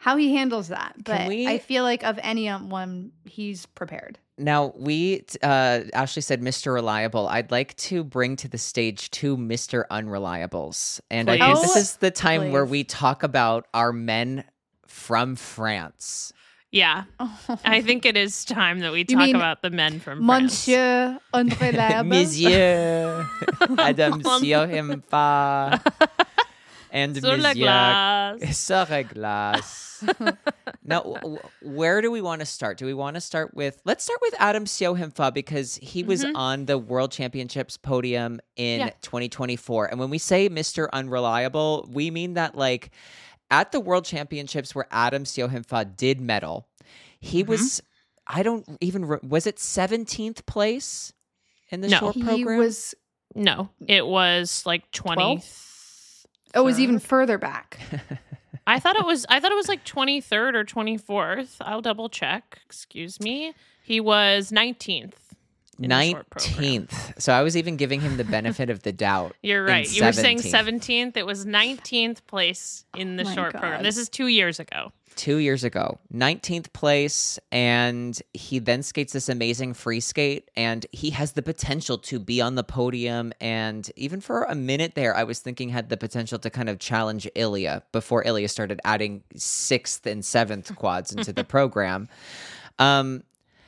Speaker 5: how he handles that. But
Speaker 3: we-
Speaker 5: I feel like of anyone, he's prepared.
Speaker 3: Now, Ashley said Mr. Reliable. I'd like to bring to the stage 2 Mr. Unreliables. And I think this
Speaker 4: Please.
Speaker 3: is the time where
Speaker 5: Please.
Speaker 3: we talk about our men from France.
Speaker 4: Yeah. I think it is time that we
Speaker 5: You
Speaker 4: talk
Speaker 5: mean
Speaker 4: about the men from France.
Speaker 5: Monsieur Unreliable.
Speaker 3: Monsieur, Adam Siohimfa, and
Speaker 4: Sur la
Speaker 3: Monsieur
Speaker 4: glace.
Speaker 3: Sur la glace. Now, where do we want to start? Do we want to start with? Let's start with Adam Siohimfa because he was on the World Championships podium in 2024. And when we say Mr. Unreliable, we mean that like at the World Championships where Adam Siohimfa did medal, he was. I don't even. Was it 17th place in the
Speaker 4: No.
Speaker 3: short
Speaker 5: He
Speaker 3: program?
Speaker 5: was.
Speaker 4: No, it was like 20.
Speaker 5: It was even further back.
Speaker 4: I thought it was like 23rd or 24th. I'll double check. Excuse me. He was 19th. in the short program.
Speaker 3: 19th. So I was even giving him the benefit of the doubt.
Speaker 4: You're
Speaker 3: in
Speaker 4: right. You were saying
Speaker 3: 17th.
Speaker 4: 17th. It was 19th place in the
Speaker 5: My
Speaker 4: short program.
Speaker 5: God.
Speaker 4: This is 2 years ago.
Speaker 3: 2 years ago, 19th place, and he then skates this amazing free skate, and he has the potential to be on the podium. And even for a minute there, I was thinking had the potential to kind of challenge Ilya before Ilya started adding 6th and 7th quads into the program. And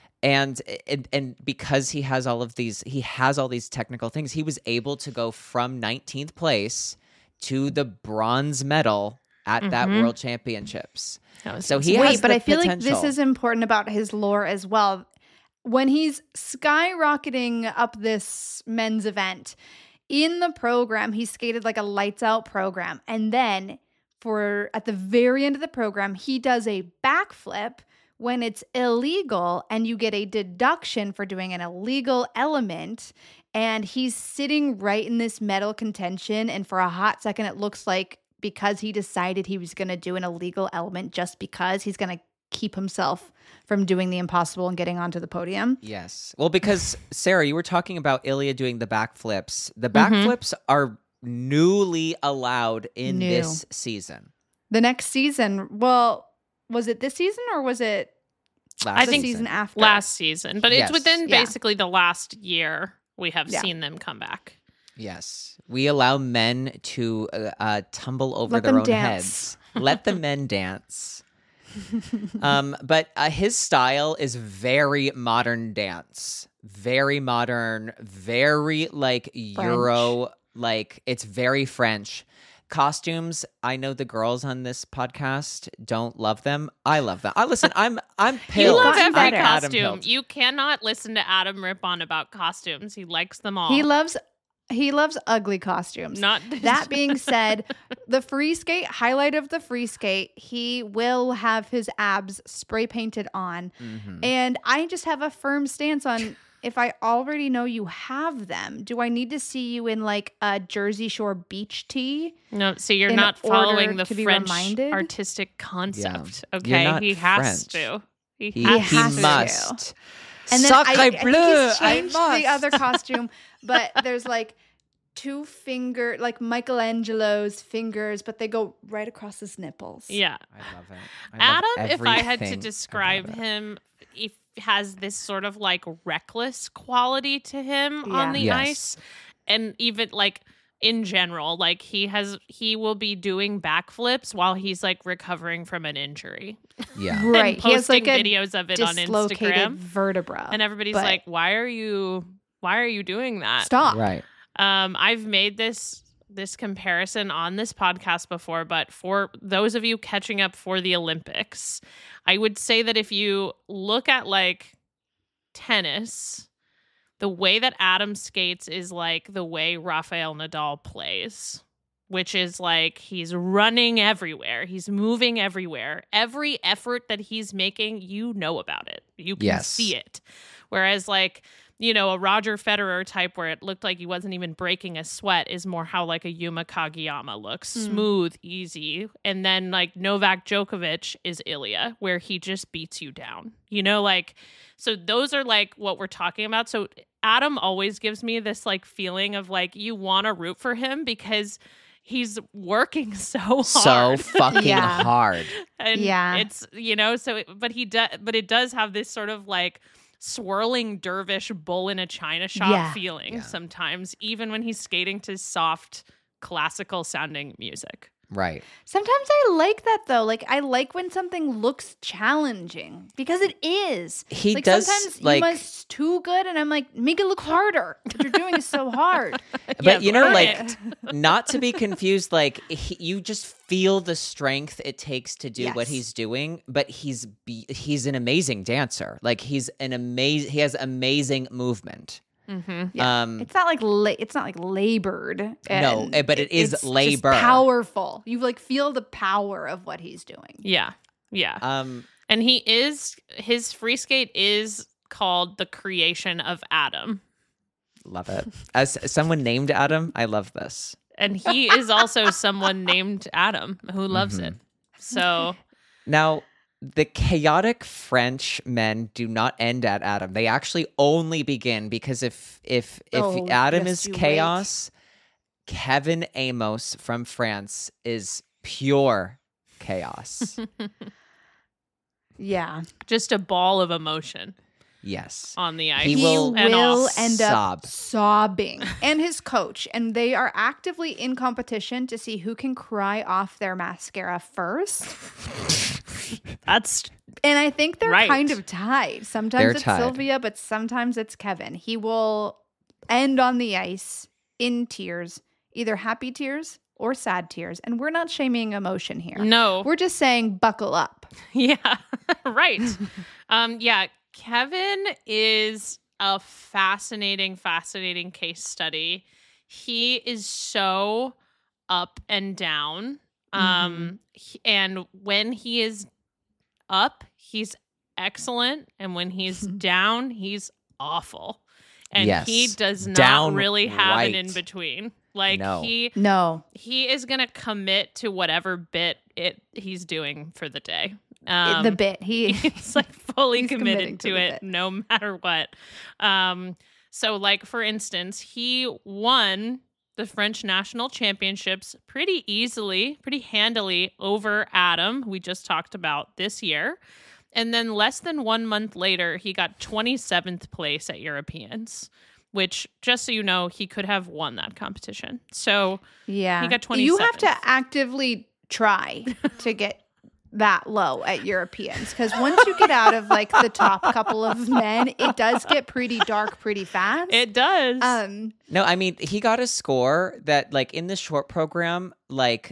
Speaker 3: because he has all these technical things, he was able to go from 19th place to the bronze medal at that World Championships. So he has
Speaker 5: But
Speaker 3: the
Speaker 5: I feel
Speaker 3: potential.
Speaker 5: like this is important about his lore as well. When he's skyrocketing up this men's event, in the program, he skated like a lights out program. And then at the very end of the program, he does a backflip when it's illegal and you get a deduction for doing an illegal element. And he's sitting right in this medal contention. And for a hot second, it looks like because he decided he was going to do an illegal element just because he's going to keep himself from doing the impossible and getting onto the podium.
Speaker 3: Yes. Well, because Sarah, you were talking about Ilya doing the backflips. The backflips are newly allowed in
Speaker 5: New.
Speaker 3: this season.
Speaker 5: The next season, well, was it this season or was it
Speaker 3: Last
Speaker 5: the
Speaker 4: think
Speaker 5: season after?
Speaker 4: Last season. But
Speaker 3: Yes.
Speaker 4: it's within
Speaker 5: Yeah.
Speaker 4: basically the last year we have
Speaker 5: Yeah.
Speaker 4: seen them come back.
Speaker 3: Yes. We allow men to tumble over
Speaker 5: Let
Speaker 3: their
Speaker 5: them
Speaker 3: own
Speaker 5: dance.
Speaker 3: heads. Let the men dance. But his style is very modern dance. Very modern, very like Euro, like it's very French. Costumes, I know the girls on this podcast don't love them. I love them. Listen, I'm
Speaker 4: You
Speaker 3: pilled.
Speaker 4: love
Speaker 5: gotten
Speaker 4: every
Speaker 5: better.
Speaker 3: Adam
Speaker 4: costume.
Speaker 3: pilled.
Speaker 4: You cannot listen to Adam rip on about costumes. He likes them all.
Speaker 5: He loves ugly costumes.
Speaker 4: Not
Speaker 5: That being said, the free skate, highlight of the free skate, he will have his abs spray painted on.
Speaker 3: Mhm.
Speaker 5: And I just have a firm stance on if I already know you have them, do I need to see you in like a Jersey Shore beach tee?
Speaker 4: No, so you're
Speaker 5: in
Speaker 4: not following
Speaker 5: order
Speaker 4: the
Speaker 5: to be
Speaker 4: French
Speaker 5: reminded?
Speaker 4: artistic concept.
Speaker 3: You're
Speaker 4: Okay,
Speaker 3: not
Speaker 4: he has
Speaker 3: French.
Speaker 4: to. He
Speaker 3: He
Speaker 5: has to.
Speaker 3: must.
Speaker 5: And then
Speaker 3: Sacre
Speaker 5: I think
Speaker 3: bleu,
Speaker 5: he's
Speaker 3: I
Speaker 5: changed the
Speaker 3: must.
Speaker 5: other costume, but there's like two finger, like Michelangelo's fingers, but they go right across his nipples.
Speaker 4: Yeah.
Speaker 3: I love it. I love
Speaker 4: Adam, if I had to
Speaker 3: everything
Speaker 4: describe
Speaker 3: about it.
Speaker 4: him, he has this sort of like reckless quality to him
Speaker 5: Yeah.
Speaker 4: on the
Speaker 3: Yes.
Speaker 4: ice. And even like in general, like he will be doing backflips while he's like recovering from an injury.
Speaker 3: Yeah.
Speaker 5: Right.
Speaker 4: And
Speaker 5: He has
Speaker 4: posting
Speaker 5: like a
Speaker 4: videos of it on
Speaker 5: dislocated
Speaker 4: Instagram.
Speaker 5: vertebra.
Speaker 4: And everybody's
Speaker 5: but-
Speaker 4: like, why are you doing that?
Speaker 5: Stop.
Speaker 3: Right.
Speaker 4: I've made this comparison on this podcast before, but for those of you catching up for the Olympics, I would say that if you look at like tennis, the way that Adam skates is like the way Rafael Nadal plays, which is like he's running everywhere. He's moving everywhere. Every effort that he's making, you know about it. You can
Speaker 3: Yes.
Speaker 4: see it. Whereas like, you know, a Roger Federer type where it looked like he wasn't even breaking a sweat is more how like a Yuma Kageyama looks. Smooth, easy. And then like Novak Djokovic is Ilya, where he just beats you down. You know, like, so those are like what we're talking about. So Adam always gives me this like feeling of like you want to root for him because he's working so hard.
Speaker 3: So fucking hard.
Speaker 4: And it's, but it does have this sort of like swirling dervish bull in a china shop feeling sometimes, even when he's skating to soft classical sounding music.
Speaker 3: Right.
Speaker 5: Sometimes I like that though. Like I like when something looks challenging because it is.
Speaker 3: He
Speaker 5: like,
Speaker 3: does
Speaker 5: sometimes
Speaker 3: like
Speaker 5: Yuma's too good, and I'm like, make it look harder. What you're doing is so hard.
Speaker 3: But not to be confused. Like you just feel the strength it takes to do what he's doing. But he's an amazing dancer. Like he has amazing movement.
Speaker 4: Mm-hmm.
Speaker 5: Yeah. It's not like labored.
Speaker 3: No, but it's labor.
Speaker 5: Just powerful. You like feel the power of what he's doing.
Speaker 4: Yeah. And his free skate is called The Creation of Adam.
Speaker 3: Love it. As someone named Adam, I love this.
Speaker 4: And he is also someone named Adam who loves it. So
Speaker 3: now, the chaotic French men do not end at Adam. They actually only begin because if Adam is chaos, Kevin Amos from France is pure chaos.
Speaker 5: Yeah.
Speaker 4: Just a ball of emotion.
Speaker 3: Yes.
Speaker 4: On the ice.
Speaker 3: He will
Speaker 5: end up sobbing. And his coach. And they are actively in competition to see who can cry off their mascara first. And I think they're kind of tied. Sometimes it's Sylvia, but sometimes it's Kevin. He will end on the ice in tears, either happy tears or sad tears. And we're not shaming emotion here.
Speaker 4: No.
Speaker 5: We're just saying buckle up.
Speaker 4: Yeah. Right. Kevin is a fascinating case study. He is so up and down. And when he is up, he's excellent. And when he's down, he's awful. And he does not really have an in between. Like he is going to commit to whatever bit he's doing for the day.
Speaker 5: The bit
Speaker 4: he's like fully committed to it no matter what. So like for instance, he won the French national championships pretty easily, pretty handily over Adam, who we just talked about this year. And then less than 1 month later, he got 27th place at Europeans, which, just so you know, he could have won that competition. So he got 27th.
Speaker 5: You have to actively try to get that low at Europeans, because once you get out of like the top couple of men, it does get pretty dark pretty fast.
Speaker 4: It does.
Speaker 3: No, I mean, he got a score that like in the short program, like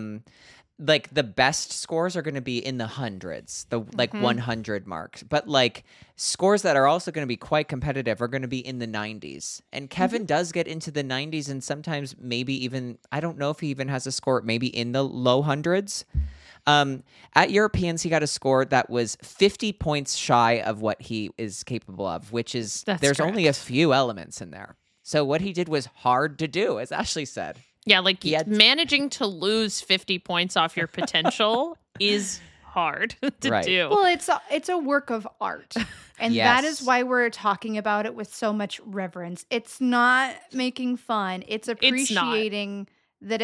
Speaker 3: the best scores are going to be in the hundreds, the like 100 marks, but like scores that are also going to be quite competitive are going to be in the 90s. And Kevin does get into the 90s, and sometimes maybe even, I don't know if he even has a score maybe in the low hundreds. At Europeans, he got a score that was 50 points shy of what he is capable of, which is there's only a few elements in there. So what he did was hard to do, as Ashley said.
Speaker 4: Yeah, like managing to lose 50 points off your potential is hard to do.
Speaker 5: Well, it's a work of art. And that is why we're talking about it with so much reverence. It's not making fun. It's appreciating that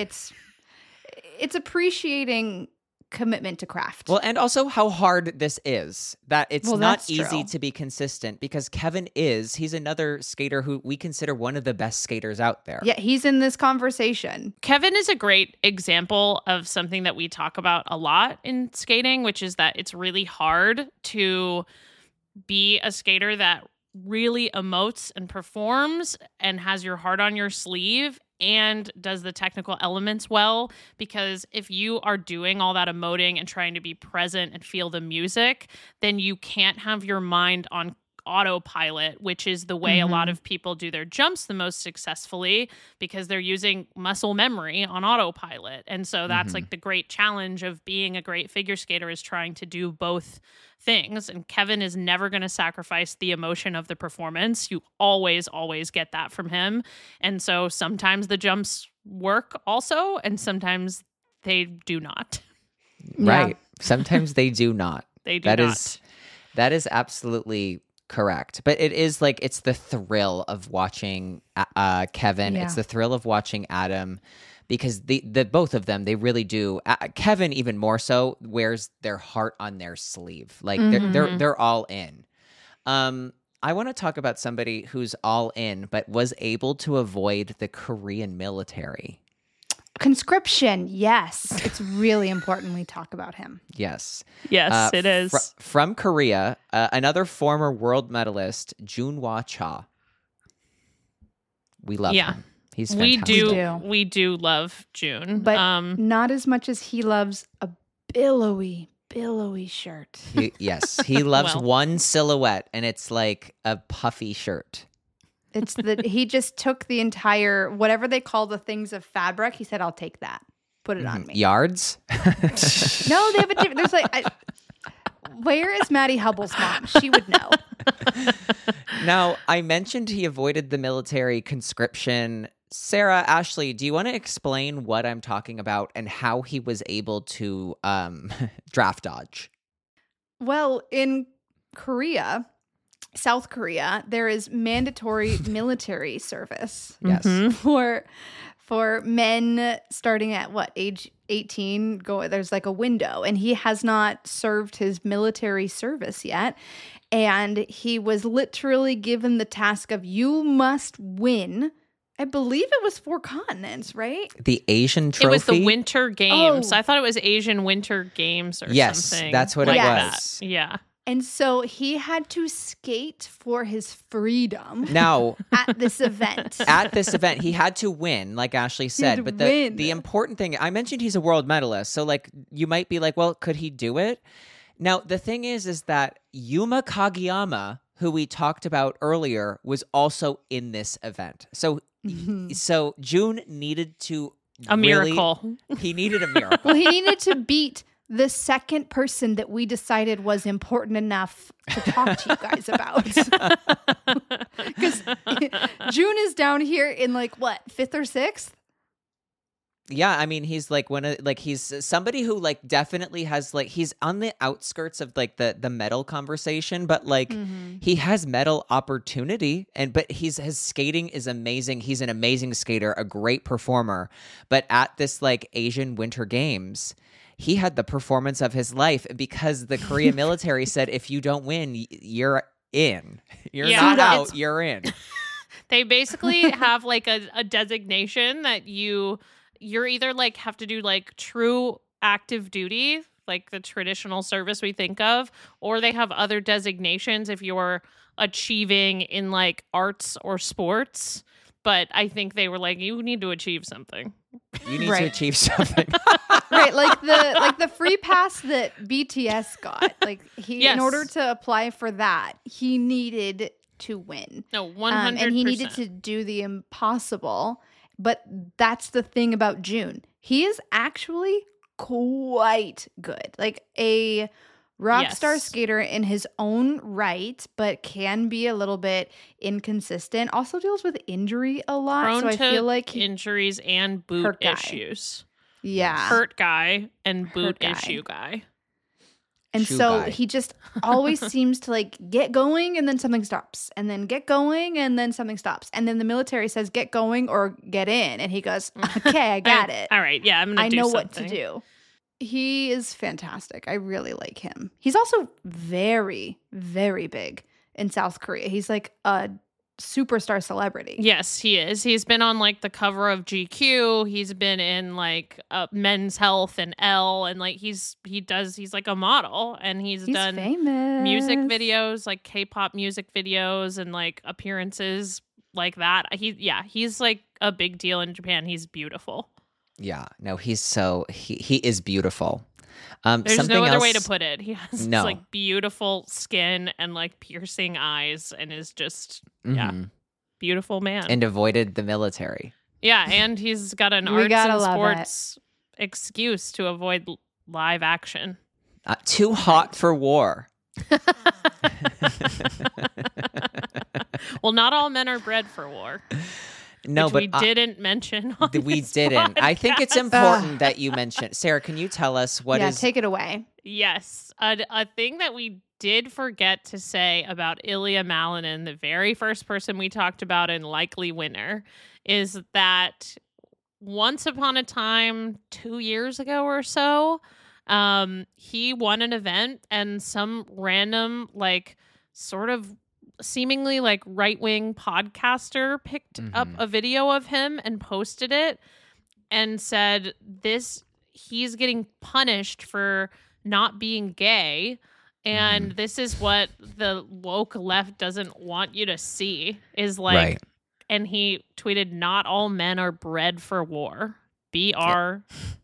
Speaker 5: it's appreciating commitment to craft.
Speaker 3: Well, and also how hard this is. That it's not easy to be consistent, because he's another skater who we consider one of the best skaters out there.
Speaker 5: Yeah, he's in this conversation.
Speaker 4: Kevin is a great example of something that we talk about a lot in skating, which is that it's really hard to be a skater that really emotes and performs and has your heart on your sleeve and does the technical elements well, because if you are doing all that emoting and trying to be present and feel the music, then you can't have your mind on autopilot, which is the way a lot of people do their jumps the most successfully, because they're using muscle memory on autopilot. And so that's like the great challenge of being a great figure skater, is trying to do both things. And Kevin is never going to sacrifice the emotion of the performance. You always get that from him. And so sometimes the jumps work also, and sometimes they do not.
Speaker 3: Right. Sometimes they do not.
Speaker 4: They do not.
Speaker 3: That is absolutely correct. But it is like, it's the thrill of watching Kevin. Yeah. It's the thrill of watching Adam. because the both of them, they really do. Kevin even more so wears their heart on their sleeve. Like they're all in. I want to talk about somebody who's all in, but was able to avoid the Korean military.
Speaker 5: Conscription, yes. It's really important we talk about him.
Speaker 3: Yes.
Speaker 4: Yes, it is.
Speaker 3: From Korea, another former world medalist, Junhwa Cha. We love him. He's fantastic.
Speaker 4: We do love June.
Speaker 5: But not as much as he loves a billowy shirt.
Speaker 3: He loves one silhouette, and it's like a puffy shirt.
Speaker 5: It's that he just took the entire, whatever they call the things of fabric. He said, "I'll take that. Put it on me."
Speaker 3: Yards?
Speaker 5: No, they have a different. There's like, where is Maddie Hubble's mom? She would know.
Speaker 3: Now, I mentioned he avoided the military conscription. Sarah, Ashley, do you want to explain what I'm talking about and how he was able to draft dodge?
Speaker 5: Well, in Korea, South Korea, there is mandatory military service.
Speaker 3: Yes.
Speaker 5: For men starting at age 18, there's like a window, and he has not served his military service yet. And he was literally given the task of, you must win. I believe it was 4 continents, right?
Speaker 3: The Asian trophy?
Speaker 4: It was the Winter Games.
Speaker 5: Oh.
Speaker 4: I thought it was Asian Winter Games or something.
Speaker 3: Yes, that's what it was.
Speaker 4: That. Yeah.
Speaker 5: And so he had to skate for his freedom.
Speaker 3: Now,
Speaker 5: at this event.
Speaker 3: He had to win, like Ashley said. But the important thing, I mentioned he's a world medalist. So like you might be like, well, could he do it? Now, the thing is that Yuma Kageyama, who we talked about earlier, was also in this event. So June needed to
Speaker 4: miracle.
Speaker 3: He needed a miracle.
Speaker 5: Well, he needed to beat the second person that we decided was important enough to talk to you guys about. Because June is down here in 5th or 6th?
Speaker 3: Yeah, I mean, he's he's somebody who definitely has he's on the outskirts of the medal conversation, but he has medal opportunity, but his skating is amazing. He's an amazing skater, a great performer. But at this Asian Winter Games, he had the performance of his life because the Korean military said, if you don't win, you're in. You're not out, you're in.
Speaker 4: They basically have a designation that you're either have to do true active duty, like the traditional service we think of, or they have other designations if you're achieving in arts or sports. But I think they were you need to achieve something.
Speaker 3: You need to achieve something.
Speaker 5: Right, the free pass that BTS got. In order to apply for that, he needed to win.
Speaker 4: No, 100%.
Speaker 5: And he needed to do the impossible. But that's the thing about June. He is actually quite good. A rock star skater in his own right, but can be a little bit inconsistent. Also deals with injury a lot.
Speaker 4: Prone
Speaker 5: so I feel like
Speaker 4: injuries and boot issues.
Speaker 5: Yeah.
Speaker 4: Hurt guy and boot issue guy.
Speaker 5: And so he just always seems to get going and then something stops, and then get going and then something stops. And then the military says, get going or get in. And he goes, okay, I got it.
Speaker 4: All right. Yeah, I'm going to do something.
Speaker 5: I know what to do. He is fantastic. I really like him. He's also very, very big in South Korea. He's a superstar celebrity.
Speaker 4: Yes, he is. He's been on the cover of GQ. He's been in Men's Health and Elle, and he's a model, and he's done
Speaker 5: famous
Speaker 4: music videos, K-pop music videos, and appearances like that. He's a big deal in Japan. He's beautiful.
Speaker 3: Yeah, no, he is beautiful.
Speaker 4: There's no other way to put it. He has beautiful skin and piercing eyes, and is just beautiful man.
Speaker 3: And avoided the military.
Speaker 4: Yeah, and he's got an arts and sports excuse to avoid live action.
Speaker 3: Too hot for war.
Speaker 4: Well, not all men are bred for war.
Speaker 3: No,
Speaker 4: but we didn't mention.
Speaker 3: We didn't.
Speaker 4: Podcast.
Speaker 3: I think it's important that you mention. Sarah, can you tell us what is?
Speaker 5: Take it away.
Speaker 4: Yes, a thing that we did forget to say about Ilya Malinin, the very first person we talked about in likely winner, is that once upon a time 2 years ago or so, he won an event and some random like sort of seemingly like right-wing podcaster picked up a video of him and posted it and said he's getting punished for not being gay. And this is what the woke left doesn't want you to see is like,
Speaker 3: Right.
Speaker 4: And he tweeted, "Not all men are bred for war. BREAD."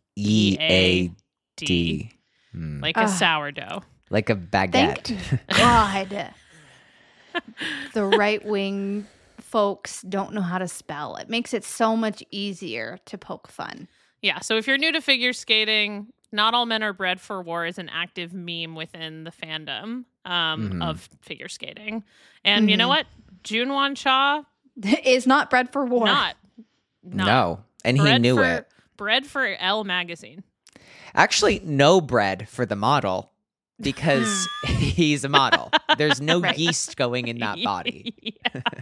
Speaker 3: EAD.
Speaker 4: Like a sourdough.
Speaker 3: Like a baguette.
Speaker 5: Thank God. The right-wing folks don't know how to spell. It makes it so much easier to poke fun.
Speaker 4: Yeah, so if you're new to figure skating, "Not all men are bred for war" is an active meme within the fandom of figure skating. And you know what? Junwon Cha
Speaker 5: Is not bred for war.
Speaker 3: No. And he knew it.
Speaker 4: Bred for Elle magazine.
Speaker 3: Actually, no bread for the model because he's a model. There's no yeast going in that body.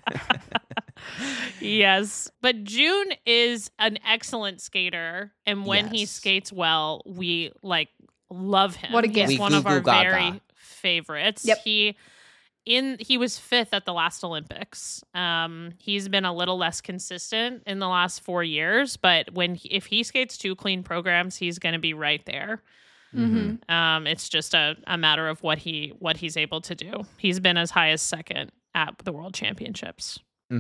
Speaker 4: Yes. But June is an excellent skater. And when he skates well, we like love him.
Speaker 5: What a gift.
Speaker 4: He's one of our very favorites.
Speaker 5: Yep.
Speaker 4: He was 5th at the last Olympics. He's been a little less consistent in the last 4 years, but if he skates 2 clean programs, he's going to be right there. It's just a matter of what he's able to do. He's been as high as 2nd at the World Championships.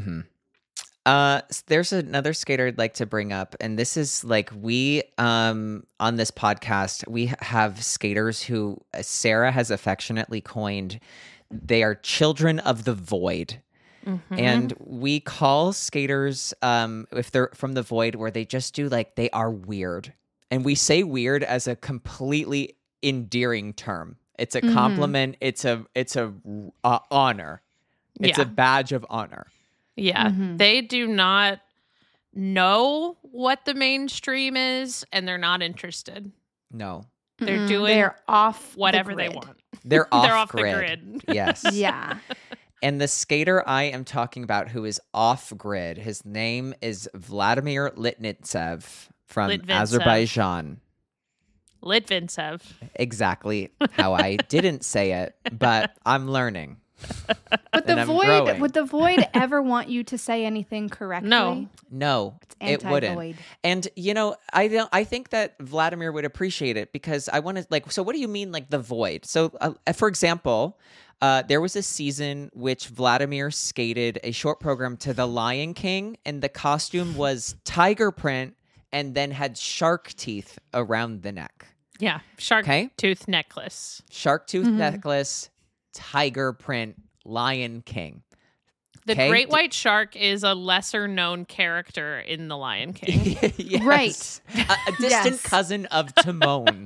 Speaker 3: There's another skater I'd like to bring up, and this is like we on this podcast we have skaters who Sarah has affectionately coined. They are children of the void. And we call skaters, if they're from the void, where they just do like, they are weird. And we say weird as a completely endearing term. It's a compliment. It's a honor. It's a badge of honor.
Speaker 4: Yeah. They do not know what the mainstream is, and they're not interested.
Speaker 3: No.
Speaker 4: They're
Speaker 5: off
Speaker 4: whatever
Speaker 5: the
Speaker 4: they
Speaker 5: grid.
Speaker 4: want.
Speaker 3: They're off,
Speaker 4: They're off
Speaker 3: grid.
Speaker 4: the grid.
Speaker 3: Yes.
Speaker 5: Yeah.
Speaker 3: And the skater I am talking about who is off grid, his name is Vladimir Litvinetsev from Azerbaijan.
Speaker 4: Litvintsev.
Speaker 3: Exactly how I didn't say it, but I'm learning.
Speaker 5: But
Speaker 3: And
Speaker 5: the
Speaker 3: I'm
Speaker 5: void,
Speaker 3: growing.
Speaker 5: would the void ever want you to say anything correctly?
Speaker 3: No, it wouldn't.
Speaker 5: Anti-void.
Speaker 3: And I think that Vladimir would appreciate it because I want to like. So what do you mean like the void? So for example, there was a season which Vladimir skated a short program to The Lion King, and the costume was tiger print and then had shark teeth around the neck.
Speaker 4: Yeah. Shark tooth necklace.
Speaker 3: Shark tooth necklace, tiger print, Lion King.
Speaker 4: The great white shark is a lesser known character in The Lion King.
Speaker 3: Yes.
Speaker 5: Right.
Speaker 3: A distant cousin of Timon.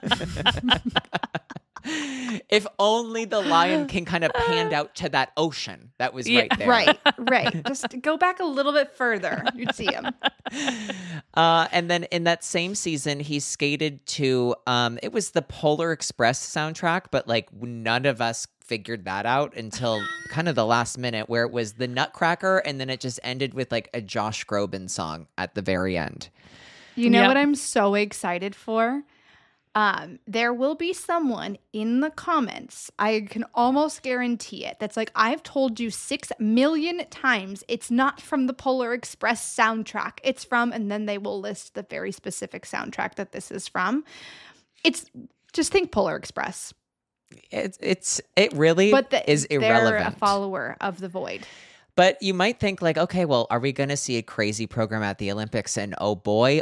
Speaker 3: If only the Lion King kind of panned out to that ocean that was right there.
Speaker 5: Right. Just go back a little bit further. You'd see him.
Speaker 3: And then in that same season, he skated to, it was the Polar Express soundtrack, but like none of us figured that out until kind of the last minute where it was the Nutcracker and then it just ended with like a Josh Groban song at the very end.
Speaker 5: You know what I'm so excited for? There will be someone in the comments, I can almost guarantee it, that's like, I've told you 6 million times it's not from the Polar Express soundtrack. It's from, and then they will list the very specific soundtrack that this is from. It's, just think Polar Express.
Speaker 3: It really is irrelevant.
Speaker 5: They're a follower of the void.
Speaker 3: But you might think like, okay, well, are we going to see a crazy program at the Olympics? And oh boy,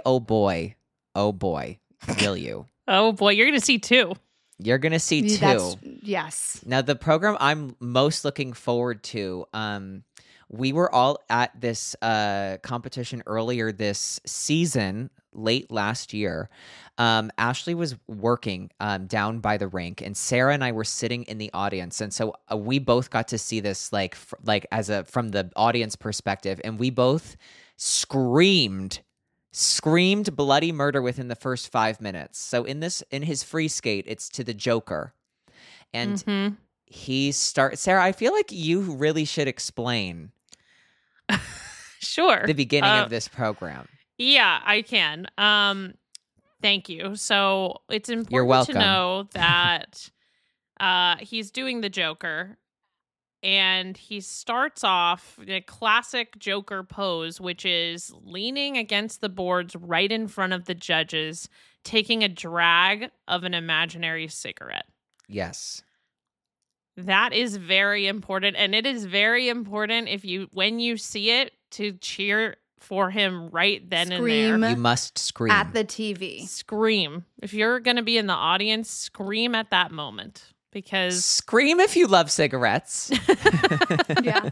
Speaker 3: will you?
Speaker 4: Oh boy, you're going to see 2.
Speaker 3: You're going to see 2.
Speaker 5: Yes.
Speaker 3: Now, the program I'm most looking forward to, we were all at this competition earlier this season, late last year. Ashley was working down by the rink, and Sarah and I were sitting in the audience, and so we both got to see this like from the audience perspective, and we both screamed bloody murder within the first 5 minutes. So in his free skate, it's to the Joker, and he starts. Sarah, I feel like you really should explain
Speaker 4: Sure
Speaker 3: the beginning of this program.
Speaker 4: Yeah, I can. Thank you. So it's
Speaker 3: You're
Speaker 4: important
Speaker 3: welcome.
Speaker 4: to know that he's doing the Joker, and he starts off the classic Joker pose, which is leaning against the boards right in front of the judges, taking a drag of an imaginary cigarette.
Speaker 3: Yes.
Speaker 4: That is very important, and it is very important when you see it to cheer for him right then
Speaker 5: Scream.
Speaker 4: and there.
Speaker 3: You must scream.
Speaker 5: At the TV.
Speaker 4: Scream. If you're going to be in the audience, scream at that moment, because
Speaker 3: Scream if you love cigarettes.
Speaker 5: Yeah.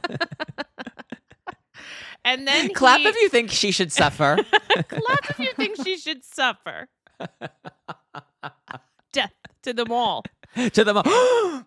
Speaker 4: and then
Speaker 3: Clap if you think she should suffer.
Speaker 4: clap if you think she should suffer. Death to them all.
Speaker 3: To them. Oh.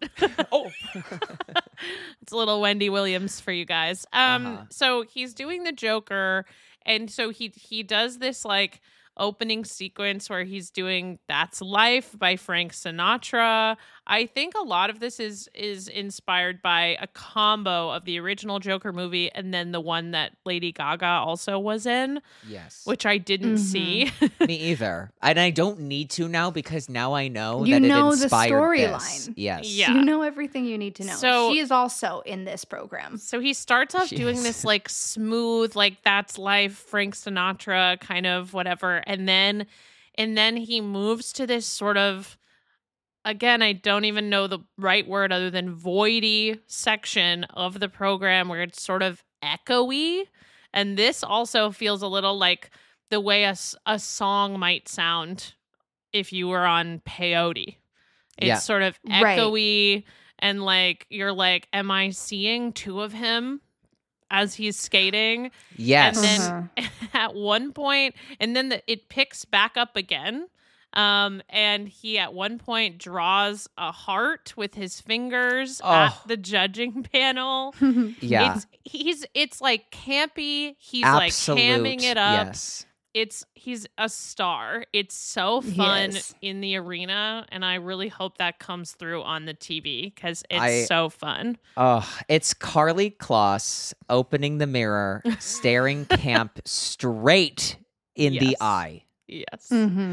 Speaker 4: It's a little Wendy Williams for you guys. So he's doing the Joker, and so he does this like opening sequence where he's doing That's Life by Frank Sinatra. I think a lot of this is inspired by a combo of the original Joker movie and then the one that Lady Gaga also was in.
Speaker 3: Yes.
Speaker 4: Which I didn't see.
Speaker 3: Me either. And I don't need to now because now I know
Speaker 5: You
Speaker 3: that
Speaker 5: know
Speaker 3: it
Speaker 5: the
Speaker 3: inspired
Speaker 5: storyline.
Speaker 3: this. Yes.
Speaker 4: Yeah.
Speaker 5: You know everything you need to know.
Speaker 4: So-
Speaker 5: she is also in this program.
Speaker 4: So he starts off
Speaker 3: She
Speaker 4: doing
Speaker 3: is.
Speaker 4: this like smooth, like That's Life, Frank Sinatra kind of whatever. And then he moves to this sort of, again, I don't even know the right word other than voidy section of the program where it's sort of echoey. And this also feels a little like the way a song might sound if you were on peyote. It's
Speaker 3: Yeah.
Speaker 4: sort of
Speaker 5: Right.
Speaker 4: echoey and like you're like, am I seeing two of him as he's skating?
Speaker 3: Yes.
Speaker 4: And then at one point, and then it picks back up again. And he at one point draws a heart with his fingers at
Speaker 3: Oh.
Speaker 4: the judging panel.
Speaker 3: yeah.
Speaker 4: It's like campy. He's
Speaker 3: Absolute.
Speaker 4: like hamming it up.
Speaker 3: Yes.
Speaker 4: He's a star. It's so
Speaker 5: He
Speaker 4: fun
Speaker 5: is.
Speaker 4: in the arena, and I really hope that comes through on the TV because it's
Speaker 3: I-
Speaker 4: so fun.
Speaker 3: Oh, it's Carly Kloss opening the mirror, staring Camp straight in the
Speaker 4: Yes.
Speaker 3: eye.
Speaker 4: Yes.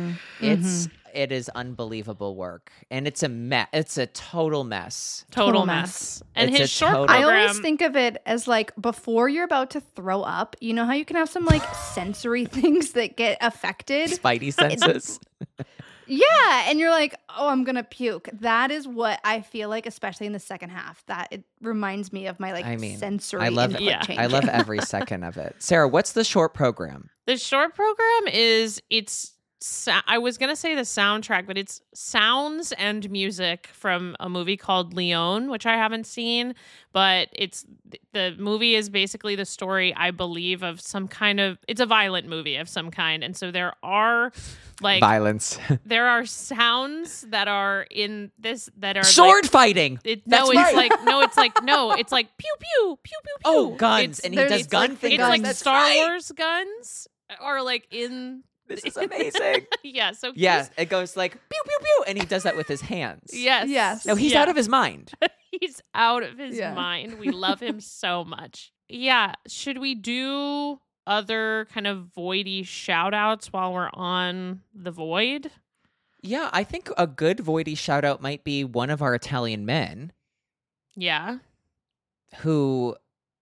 Speaker 3: It is unbelievable work, and it's a mess. It's a total mess.
Speaker 4: Total
Speaker 5: Total
Speaker 4: mess.
Speaker 5: mess.
Speaker 4: And
Speaker 3: It's
Speaker 4: his
Speaker 3: a
Speaker 4: short
Speaker 3: total-
Speaker 4: program.
Speaker 5: I always think of it as like before you're about to throw up, you know how you can have some like sensory things that get affected?
Speaker 3: Spidey senses.
Speaker 5: Yeah. And you're like, oh, I'm going to puke. That is what I feel like, especially in the second half. That it reminds me of my like
Speaker 3: I mean,
Speaker 5: sensory
Speaker 3: I love
Speaker 5: input
Speaker 4: Yeah.
Speaker 5: changing.
Speaker 3: I love every second of it. Sarah, what's the short program?
Speaker 4: The short program is I was going to say the soundtrack, but it's sounds and music from a movie called Leon, which I haven't seen, but the movie is basically the story, I believe, of some kind of, it's a violent movie of some kind. And so there are like,
Speaker 3: Violence.
Speaker 4: there are sounds that are in this that are
Speaker 3: Sword
Speaker 4: like,
Speaker 3: fighting.
Speaker 4: no,
Speaker 3: That's
Speaker 4: it's
Speaker 3: right.
Speaker 4: like it's like pew pew pew pew pew.
Speaker 3: Oh, guns.
Speaker 4: It's-
Speaker 3: And he
Speaker 5: there's-
Speaker 3: does
Speaker 5: it's
Speaker 3: gun
Speaker 5: like-
Speaker 3: things.
Speaker 4: it's
Speaker 5: guns.
Speaker 4: like
Speaker 3: That's
Speaker 4: Star
Speaker 3: right.
Speaker 4: Wars guns are like in.
Speaker 3: This is amazing.
Speaker 4: Yeah. So
Speaker 3: Yeah, it goes like pew pew pew, and he does that with his hands.
Speaker 4: Yes.
Speaker 5: Yes.
Speaker 3: No, he's
Speaker 4: Yeah.
Speaker 3: out of his mind.
Speaker 4: He's out of his
Speaker 5: Yeah.
Speaker 4: mind. We love him so much. Yeah. Should we do other kind of voidy shout outs while we're on the void?
Speaker 3: Yeah, I think a good voidy shout out might be one of our Italian men
Speaker 4: Yeah.
Speaker 3: who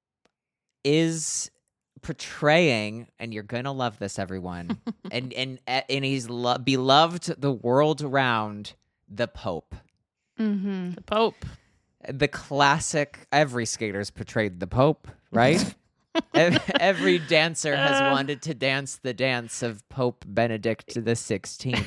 Speaker 3: is portraying, and you're gonna love this, everyone, and he's beloved the world around, the Pope.
Speaker 5: Mm-hmm.
Speaker 4: The Pope.
Speaker 3: The classic, every skater's portrayed the Pope, right? Every dancer has wanted to dance the dance of Pope Benedict the 16th.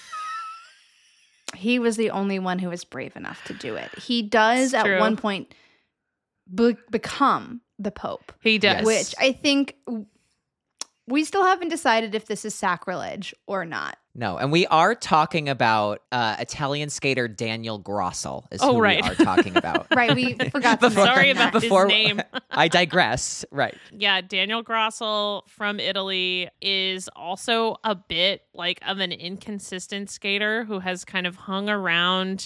Speaker 5: He was the only one who was brave enough to do it. He does
Speaker 4: It's
Speaker 5: at
Speaker 4: true.
Speaker 5: one point become the Pope,
Speaker 4: He does.
Speaker 3: Yes.
Speaker 5: which I think we still haven't decided if this is sacrilege or not.
Speaker 3: No, and we are talking about Italian skater Daniel Grossel is
Speaker 4: Oh,
Speaker 3: who
Speaker 4: right.
Speaker 3: we are talking about.
Speaker 5: Right, we forgot to
Speaker 3: Before-
Speaker 5: mention
Speaker 4: Sorry
Speaker 5: that.
Speaker 4: about
Speaker 3: Before-
Speaker 4: his name.
Speaker 3: I digress. Right.
Speaker 4: Yeah, Daniel Grossel from Italy is also a bit like of an inconsistent skater who has kind of hung around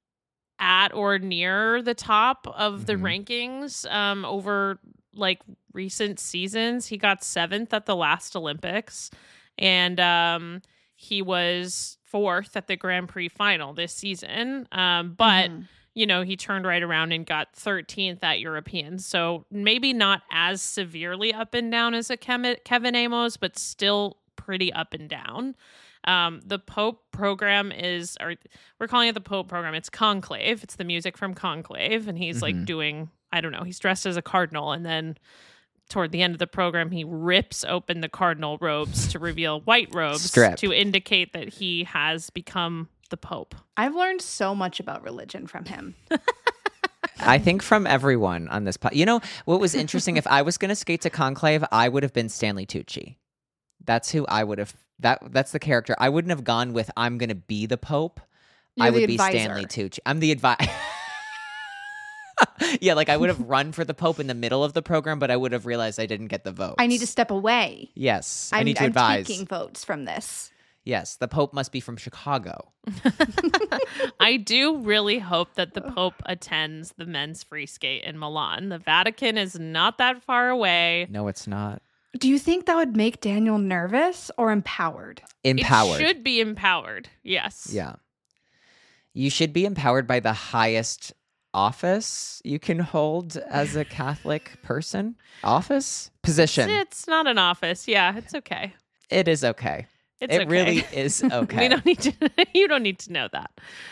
Speaker 4: at or near the top of the
Speaker 3: Mhm.
Speaker 4: rankings over like recent seasons. He got 7th at the last Olympics, and he was 4th at the Grand Prix final this season. But you know, he turned right around and got 13th at Europeans. So maybe not as severely up and down as a Kevin Amos, but still pretty up and down. The Pope program is, or we're calling it the Pope program. It's Conclave. It's the music from Conclave. And he's like doing, I don't know, he's dressed as a cardinal. And then toward the end of the program, he rips open the cardinal robes to reveal white robes to indicate that he has become the Pope.
Speaker 5: I've learned so much about religion from him.
Speaker 3: I think from everyone on this you know, what was interesting, if I was going to skate to Conclave, I would have been Stanley Tucci. That's who I would have, that's the character. I wouldn't have gone with, I'm going to be the Pope.
Speaker 5: You're
Speaker 3: I would
Speaker 5: the
Speaker 3: be Stanley Tucci. I'm the advisor. Yeah, like I would have run for the Pope in the middle of the program, but I would have realized I didn't get the votes.
Speaker 5: I need to step away.
Speaker 3: Yes, I need to advise.
Speaker 5: I'm taking votes from this.
Speaker 3: Yes, the Pope must be from Chicago.
Speaker 4: I do really hope that the Pope attends the men's free skate in Milan. The Vatican is not that far away.
Speaker 3: No, it's not.
Speaker 5: Do you think that would make Daniel nervous or empowered?
Speaker 3: Empowered.
Speaker 4: It should be empowered. Yes.
Speaker 3: Yeah. You should be empowered by the highest office you can hold as a Catholic person. Office? Position.
Speaker 4: It's not an office. Yeah, it's okay.
Speaker 3: It is okay.
Speaker 4: It's
Speaker 3: it
Speaker 4: okay.
Speaker 3: really is okay.
Speaker 4: We don't need to. You don't need to know that.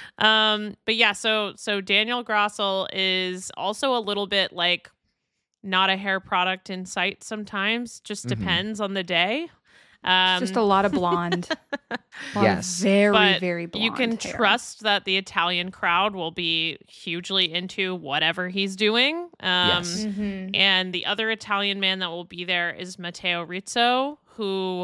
Speaker 4: But yeah, so Daniel Grossel is also a little bit like not a hair product in sight sometimes. Just depends on the day.
Speaker 5: It's just a lot of blonde.
Speaker 3: Yes.
Speaker 5: Very blonde.
Speaker 4: You can
Speaker 5: hair.
Speaker 4: trust that the Italian crowd will be hugely into whatever he's doing.
Speaker 3: Yes.
Speaker 4: And the other Italian man that will be there is Matteo Rizzo, who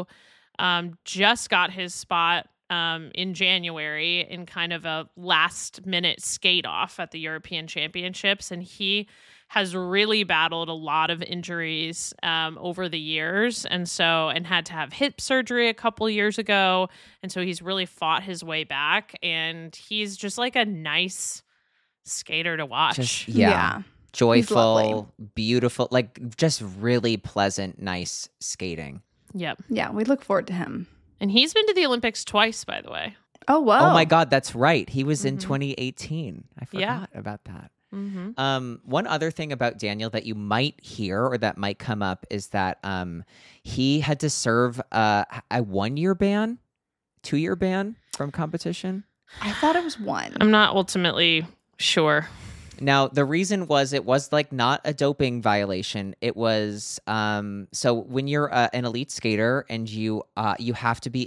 Speaker 4: just got his spot in January in kind of a last minute skate off at the European Championships. And he has really battled a lot of injuries over the years. And had to have hip surgery a couple years ago. And so he's really fought his way back. And he's just like a nice skater to watch.
Speaker 5: Yeah.
Speaker 3: Joyful, beautiful, like just really pleasant, nice skating.
Speaker 4: Yep.
Speaker 5: Yeah, we look forward to him.
Speaker 4: And he's been to the Olympics twice, by the way.
Speaker 5: Oh, wow.
Speaker 3: Oh my God, that's right. He was in 2018. I forgot about that. One other thing about Daniel that you might hear or that might come up is that he had to serve a 1-year ban, 2-year ban from competition.
Speaker 5: I thought it was 1.
Speaker 4: I'm not ultimately sure.
Speaker 3: Now, the reason was it was like not a doping violation. It was so when you're an elite skater and you have to be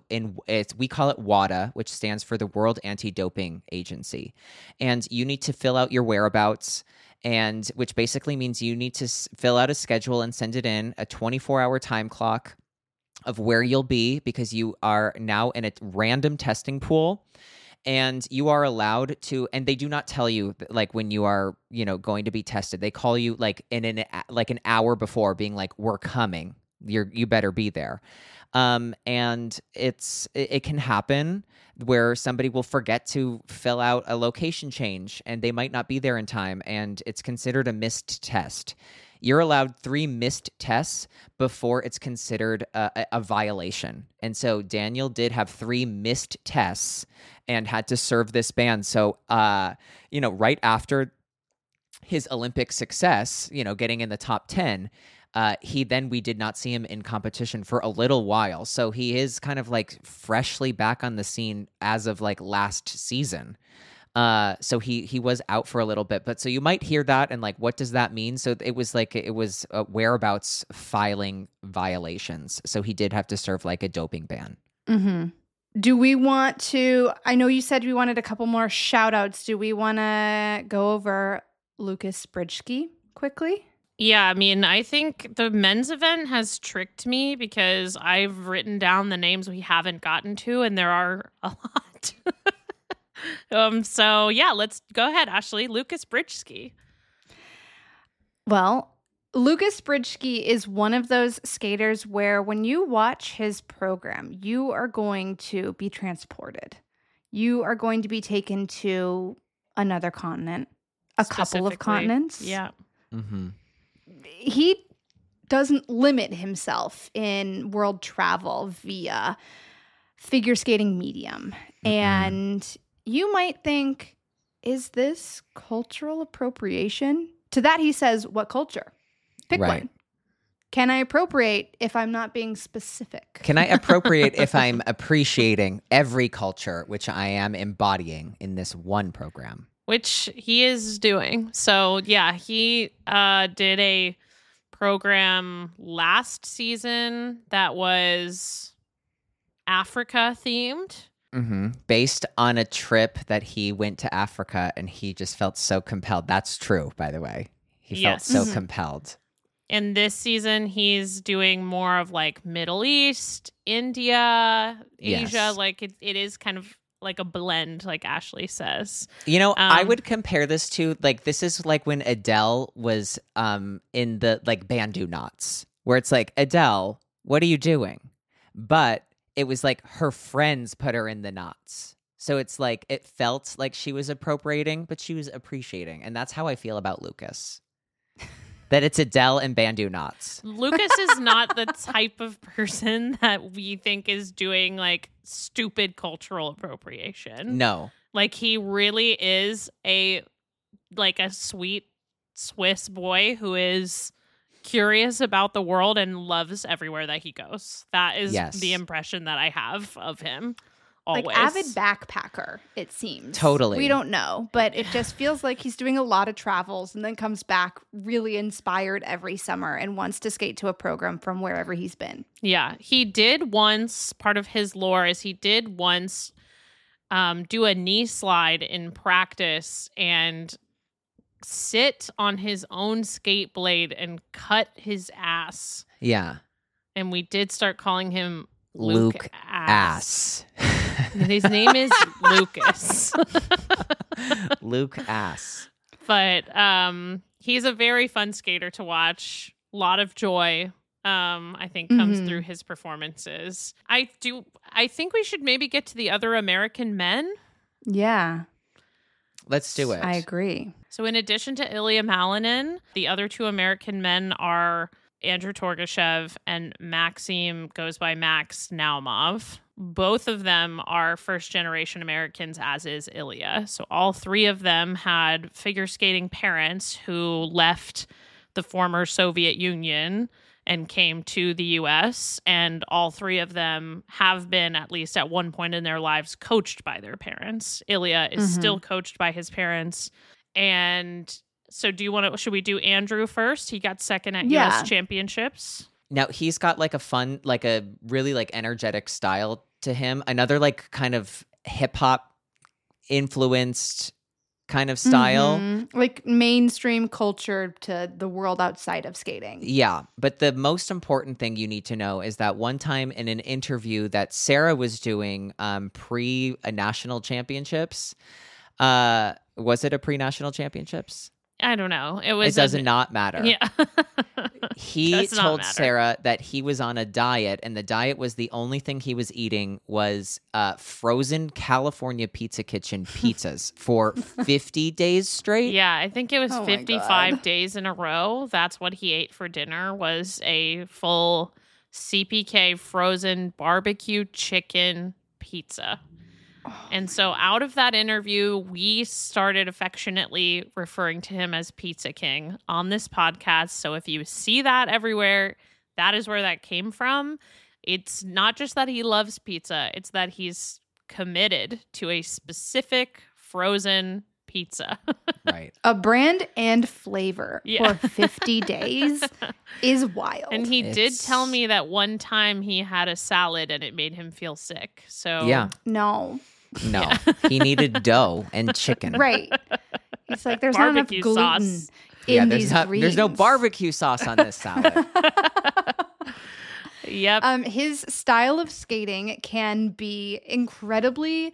Speaker 3: we call it WADA, which stands for the World Anti-Doping Agency, and you need to fill out your whereabouts, and which basically means you need to fill out a schedule and send it in, a 24-hour time clock of where you'll be, because you are now in a random testing pool. And you are allowed to, and they do not tell you like when you are, going to be tested. They call you like an hour before, being like, "We're coming. You better be there." And it can happen where somebody will forget to fill out a location change, and they might not be there in time, and it's considered a missed test. You're allowed 3 missed tests before it's considered a violation. And so Daniel did have 3 missed tests and had to serve this ban. So, right after his Olympic success, getting in the top 10, we did not see him in competition for a little while. So he is kind of like freshly back on the scene as of like last season. So he was out for a little bit, but so you might hear that and like, what does that mean? So it was whereabouts filing violations. So he did have to serve like a doping ban.
Speaker 5: Mm-hmm. Do we want to, I know you said we wanted a couple more shout outs. Do we want to go over Lucas Bridgsky quickly?
Speaker 4: Yeah, I mean, I think the men's event has tricked me because I've written down the names we haven't gotten to, and there are a lot. So yeah, let's go ahead, Ashley. Lucas Bridgsky.
Speaker 5: Well, Lucas Bridgsky is one of those skaters where when you watch his program, you are going to be transported. You are going to be taken to another continent, a couple of continents.
Speaker 4: Yeah.
Speaker 3: Mm-hmm.
Speaker 5: He doesn't limit himself in world travel via figure skating medium. And you might think, is this cultural appropriation? To that he says, what culture? Pick one. Can I appropriate if I'm not being specific?
Speaker 3: Can I appropriate if I'm appreciating every culture, which I am embodying in this one program?
Speaker 4: Which he is doing. So, yeah, he did a program last season that was Africa themed.
Speaker 3: Based on a trip that he went to Africa, and he just felt so compelled. That's true, by the way. He felt so compelled.
Speaker 4: And this season, he's doing more of like Middle East, India, Asia.
Speaker 3: Yes.
Speaker 4: Like it is kind of like a blend, like Ashley says.
Speaker 3: You know, I would compare this to like, this is like when Adele was in the like Bandu Knots, where it's like, Adele, what are you doing? But it was like her friends put her in the knots. So it's like, it felt like she was appropriating, but she was appreciating. And that's how I feel about Lucas. That it's Adele and Bandu Knots.
Speaker 4: Lucas is not the type of person that we think is doing like stupid cultural appropriation.
Speaker 3: No.
Speaker 4: Like he really is a sweet Swiss boy who is curious about the world and loves everywhere that he goes. That is the impression that I have of him. Always.
Speaker 5: Like avid backpacker, it seems.
Speaker 3: Totally.
Speaker 5: We don't know, but it just feels like he's doing a lot of travels and then comes back really inspired every summer and wants to skate to a program from wherever he's been.
Speaker 4: Yeah, he did once, part of his lore is he did once do a knee slide in practice and sit on his own skate blade and cut his ass.
Speaker 3: Yeah.
Speaker 4: And we did start calling him
Speaker 3: Luke Ass.
Speaker 4: His name is Lucas.
Speaker 3: Luke Ass.
Speaker 4: But he's a very fun skater to watch. A lot of joy, I think, comes through his performances. I think we should maybe get to the other American men.
Speaker 5: Yeah.
Speaker 3: Let's do it.
Speaker 5: I agree.
Speaker 4: So in addition to Ilya Malinin, the other two American men are Andrew Torgashev and Maxim goes by Max Naumov. Both of them are first-generation Americans, as is Ilya. So all three of them had figure skating parents who left the former Soviet Union and came to the U.S., and all three of them have been, at least at one point in their lives, coached by their parents. Ilya is still coached by his parents. And so should we do Andrew first? He got second at U.S. Championships.
Speaker 3: Now, he's got like a fun, like a really like energetic style to him. Another like kind of hip hop influenced kind of style.
Speaker 5: Like mainstream culture to the world outside of skating.
Speaker 3: Yeah. But the most important thing you need to know is that one time in an interview that Sarah was doing pre-national championships, was it a pre-national championships?
Speaker 4: I don't know. It
Speaker 3: does not matter.
Speaker 4: Yeah.
Speaker 3: He told Sarah that he was on a diet, and the diet was the only thing he was eating was frozen California Pizza Kitchen pizzas for 50 days straight.
Speaker 4: Yeah, I think it was 55 days in a row. That's what he ate for dinner, was a full CPK frozen barbecue chicken pizza. And so out of that interview, we started affectionately referring to him as Pizza King on this podcast. So if you see that everywhere, that is where that came from. It's not just that he loves pizza. It's that he's committed to a specific frozen pizza.
Speaker 3: Right.
Speaker 5: A brand and flavor for 50 days is wild.
Speaker 4: And he did tell me that one time he had a salad and it made him feel sick. So
Speaker 3: yeah.
Speaker 5: No,
Speaker 3: he needed dough and chicken.
Speaker 5: Right. He's like, there's not enough gluten
Speaker 4: sauce.
Speaker 5: in these greens.
Speaker 3: There's no barbecue sauce on this salad.
Speaker 4: Yep.
Speaker 5: His style of skating can be incredibly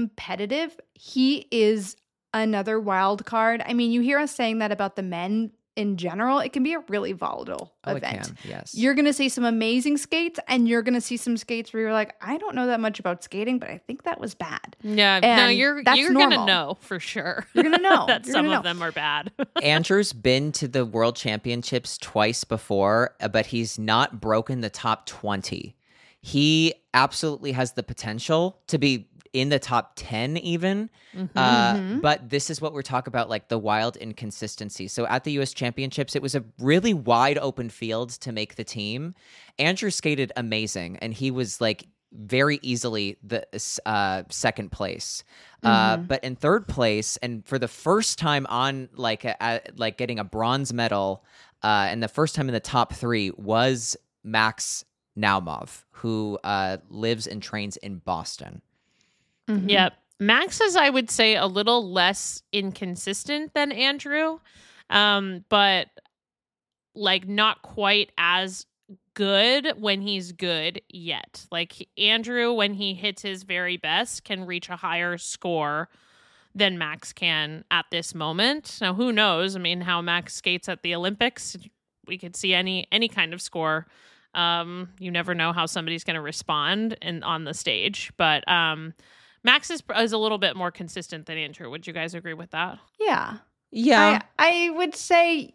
Speaker 5: competitive. He is another wild card. I mean, you hear us saying that about the men in general, it can be a really volatile
Speaker 3: Oh,
Speaker 5: event.
Speaker 3: it can. Yes.
Speaker 5: You're going to see some amazing skates, and you're going to see some skates where you're like, I don't know that much about skating, but I think that was bad.
Speaker 4: Yeah,
Speaker 5: And
Speaker 4: no, you're
Speaker 5: that's
Speaker 4: gonna
Speaker 5: normal.
Speaker 4: know for sure.
Speaker 5: You're going to know.
Speaker 4: that
Speaker 5: You're
Speaker 4: some
Speaker 5: gonna
Speaker 4: of
Speaker 5: know.
Speaker 4: them are bad.
Speaker 3: Andrew's been to the World Championships twice before, but he's not broken the top 20. He absolutely has the potential to be in the top 10 even. But this is what we're talking about, like the wild inconsistency. So at the US Championships, it was a really wide open field to make the team. Andrew skated amazing, and he was like very easily the second place. But in third place, and for the first time on like getting a bronze medal, and the first time in the top 3 was Max Naumov, who lives and trains in Boston.
Speaker 4: Yep. Max is, I would say, a little less inconsistent than Andrew, but like not quite as good when he's good yet. Like Andrew, when he hits his very best, can reach a higher score than Max can at this moment. Now, who knows? I mean, how Max skates at the Olympics, we could see any kind of score. You never know how somebody's going to respond on the stage, but Max is a little bit more consistent than Andrew. Would you guys agree with that?
Speaker 5: Yeah.
Speaker 3: Yeah.
Speaker 5: I would say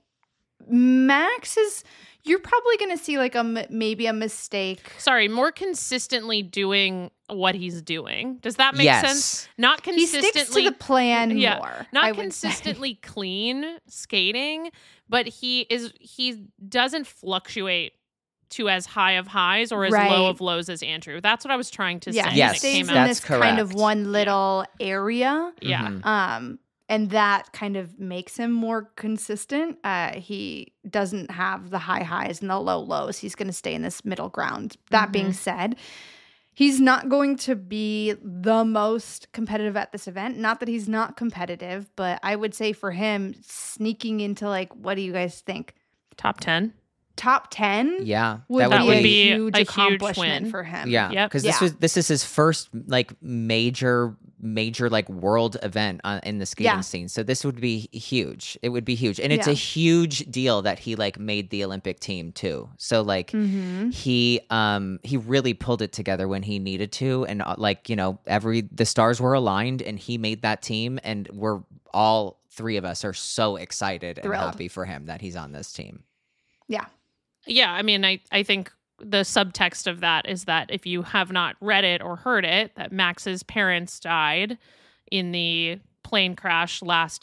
Speaker 5: Max is, you're probably going to see like maybe a mistake.
Speaker 4: Sorry, more consistently doing what he's doing. Does that make
Speaker 3: Yes.
Speaker 4: sense? Not
Speaker 5: He
Speaker 4: consistently.
Speaker 5: sticks to the plan
Speaker 4: Yeah,
Speaker 5: more.
Speaker 4: not
Speaker 5: I would say.
Speaker 4: consistently clean skating, but he doesn't fluctuate to as high of highs or as
Speaker 5: Right.
Speaker 4: low of lows as Andrew. That's what I was trying to
Speaker 5: Yeah,
Speaker 4: say.
Speaker 5: he
Speaker 3: Yes,
Speaker 4: when it
Speaker 5: stays
Speaker 4: came
Speaker 5: in
Speaker 4: out.
Speaker 5: this
Speaker 3: That's
Speaker 5: kind of
Speaker 3: correct.
Speaker 5: one little area.
Speaker 4: Yeah.
Speaker 3: Mhm.
Speaker 5: And that kind of makes him more consistent. He doesn't have the high highs and the low lows. He's going to stay in this middle ground. That being said, he's not going to be the most competitive at this event. Not that he's not competitive, but I would say for him, sneaking into like, what do you guys think?
Speaker 4: Top 10.
Speaker 5: Top 10
Speaker 3: Yeah.
Speaker 5: would,
Speaker 4: That
Speaker 5: be,
Speaker 4: would
Speaker 5: a
Speaker 4: be
Speaker 5: huge
Speaker 4: a huge
Speaker 5: accomplishment
Speaker 4: win.
Speaker 5: for him.
Speaker 3: Yeah,
Speaker 4: Yep.
Speaker 3: because
Speaker 5: Yeah.
Speaker 3: this is his first like major like world event in the skating
Speaker 5: Yeah.
Speaker 3: scene. So this would be huge. It would be huge, and it's
Speaker 5: Yeah.
Speaker 3: a huge deal that he like made the Olympic team too. So like he really pulled it together when he needed to, and like the stars were aligned, and he made that team, and we're all 3 of us are so excited
Speaker 5: Thrilled.
Speaker 3: and happy for him that he's on this team.
Speaker 5: Yeah.
Speaker 4: Yeah, I mean, I think the subtext of that is that if you have not read it or heard it, that Max's parents died in the plane crash last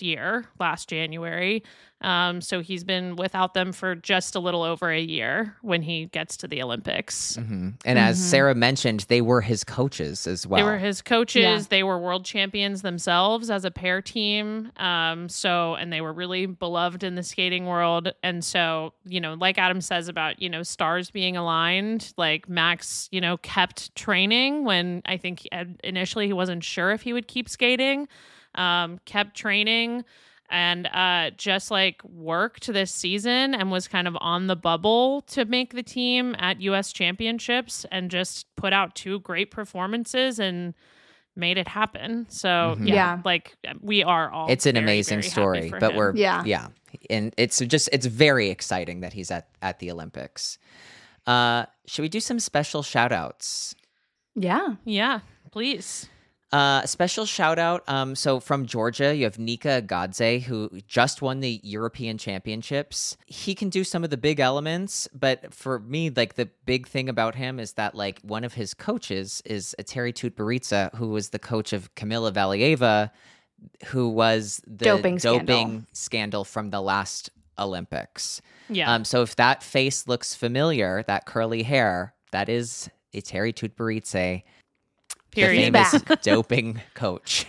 Speaker 4: January. So he's been without them for just a little over a year when he gets to the Olympics.
Speaker 3: And as Sarah mentioned, they were his coaches as well.
Speaker 4: They were his coaches.
Speaker 5: Yeah.
Speaker 4: They were world champions themselves as a pair team. And they were really beloved in the skating world. And so, like Adam says about, stars being aligned, like Max, kept training when I think initially he wasn't sure if he would keep skating, kept training. And just like worked this season and was kind of on the bubble to make the team at US Championships and just put out 2 great performances and made it happen. So
Speaker 5: Yeah.
Speaker 4: like we are all
Speaker 3: It's an
Speaker 4: very,
Speaker 3: amazing
Speaker 4: very happy
Speaker 3: story,
Speaker 4: for
Speaker 3: but
Speaker 4: him.
Speaker 3: we're
Speaker 5: Yeah.
Speaker 3: and it's very exciting that he's at the Olympics. Should we do some special shout outs?
Speaker 4: Yeah, please.
Speaker 3: Special shout out. So from Georgia, you have Nika Gadze, who just won the European Championships. He can do some of the big elements, but for me, like the big thing about him is that like one of his coaches is Eteri Tutberidze, who was the coach of Kamila Valieva, who was the
Speaker 5: Doping
Speaker 3: scandal from the last Olympics.
Speaker 4: Yeah.
Speaker 3: So if that face looks familiar, that curly hair, that is Eteri Tutberidze.
Speaker 4: Period.
Speaker 3: The famous doping coach.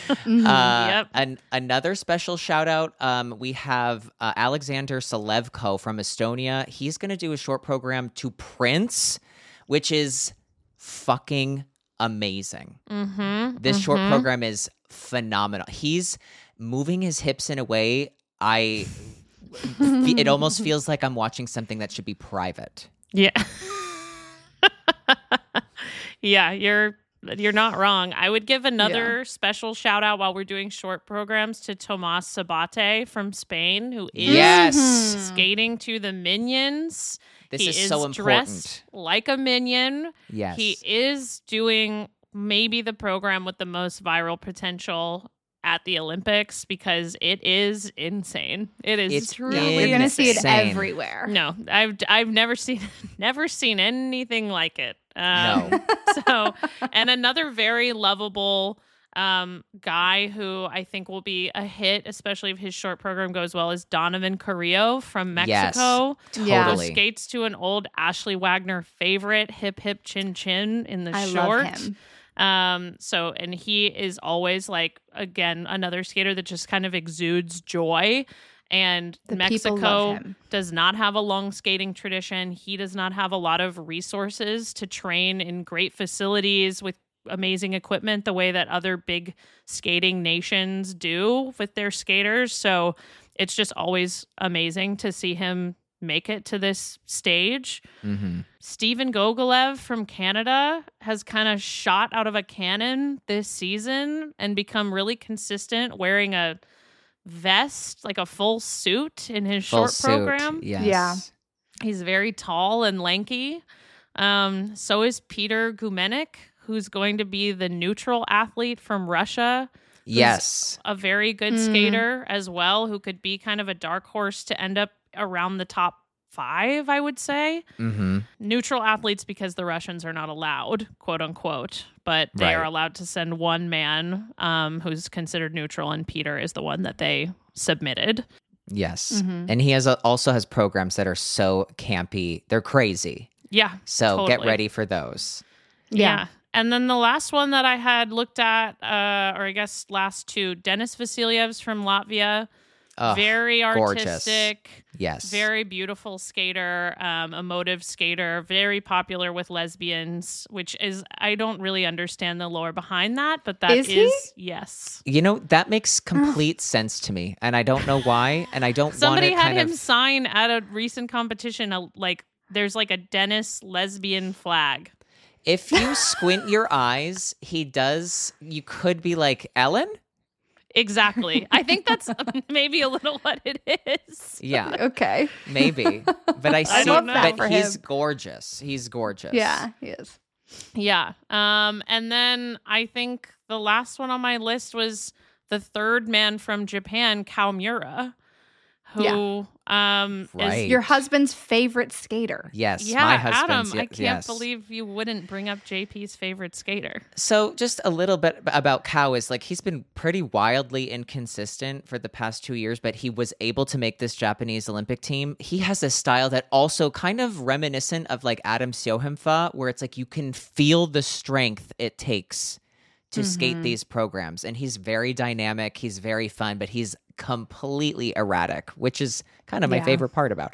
Speaker 4: Yep.
Speaker 3: Another special shout out, we have Alexander Salevko from Estonia. He's going to do a short program to Prince, which is fucking amazing. This short program is phenomenal. He's moving his hips in a way it almost feels like I'm watching something that should be private.
Speaker 4: Yeah. Yeah, You're not wrong. I would give another special shout out while we're doing short programs to Tomas Sabate from Spain, who is skating to the Minions.
Speaker 3: This is so important.
Speaker 4: Dressed like a minion.
Speaker 3: Yes.
Speaker 4: He is doing maybe the program with the most viral potential at the Olympics because it is insane. It's truly
Speaker 5: we're gonna see it everywhere.
Speaker 4: No, I've never seen anything like it.
Speaker 3: No.
Speaker 4: So, and another very lovable guy who I think will be a hit, especially if his short program goes well, is Donovan Carrillo from Mexico.
Speaker 3: Yes, totally.
Speaker 4: Who skates to an old Ashley Wagner favorite, Hip Hip Chin Chin in the short.
Speaker 5: Love him.
Speaker 4: And he is always like, again, another skater that just kind of exudes joy. And Mexico does not have a long skating tradition. He does not have a lot of resources to train in great facilities with amazing equipment the way that other big skating nations do with their skaters. So it's just always amazing to see him make it to this stage.
Speaker 3: Mm-hmm.
Speaker 4: Steven Gogolev from Canada has kind of shot out of a cannon this season and become really consistent wearing a vest, like a full suit in his short program.
Speaker 3: Yes.
Speaker 5: Yeah.
Speaker 4: He's very tall and lanky. So is Peter Gumenik, who's going to be the neutral athlete from Russia.
Speaker 3: Yes.
Speaker 4: A very good skater as well, who could be kind of a dark horse to end up around the top 5, I would say.
Speaker 3: Mm-hmm.
Speaker 4: Neutral athletes because the Russians are not allowed, quote unquote, but they are allowed to send one man who's considered neutral, and Peter is the one that they submitted.
Speaker 3: Yes. And he also has programs that are so campy. They're crazy.
Speaker 4: Yeah.
Speaker 3: So
Speaker 4: totally.
Speaker 3: Get ready for those.
Speaker 4: Yeah. And then the last one that I had looked at, or I guess last two, Denis Vasilyevs from Latvia. Very artistic.
Speaker 3: Gorgeous. Yes.
Speaker 4: Very beautiful skater, emotive skater, very popular with lesbians, which is, I don't really understand the lore behind that, but that is yes.
Speaker 3: You know, that makes complete sense to me, and I don't know why, and I don't
Speaker 4: Somebody
Speaker 3: want to
Speaker 4: had him sign at a recent competition, there's like a Dennis lesbian flag.
Speaker 3: If you squint your eyes, you could be like Ellen?
Speaker 4: Exactly. I think that's maybe a little what it is.
Speaker 3: Yeah.
Speaker 5: Okay.
Speaker 3: Maybe. But I
Speaker 5: love that
Speaker 3: but
Speaker 5: for
Speaker 3: he's
Speaker 5: him.
Speaker 3: gorgeous. He's gorgeous.
Speaker 5: Yeah, he is.
Speaker 4: Yeah. And then I think the last one on my list was the third man from Japan, Kaomura, who is
Speaker 5: your husband's favorite skater.
Speaker 3: Yes,
Speaker 4: yeah,
Speaker 3: my husband's.
Speaker 4: Adam, I can't believe you wouldn't bring up JP's favorite skater.
Speaker 3: So just a little bit about Kao is like he's been pretty wildly inconsistent for the past 2 years, but he was able to make this Japanese Olympic team. He has a style that also kind of reminiscent of like Adam Siohimfa, where it's like you can feel the strength it takes to skate these programs. And he's very dynamic, he's very fun, but he's completely erratic, which is kind of my favorite part about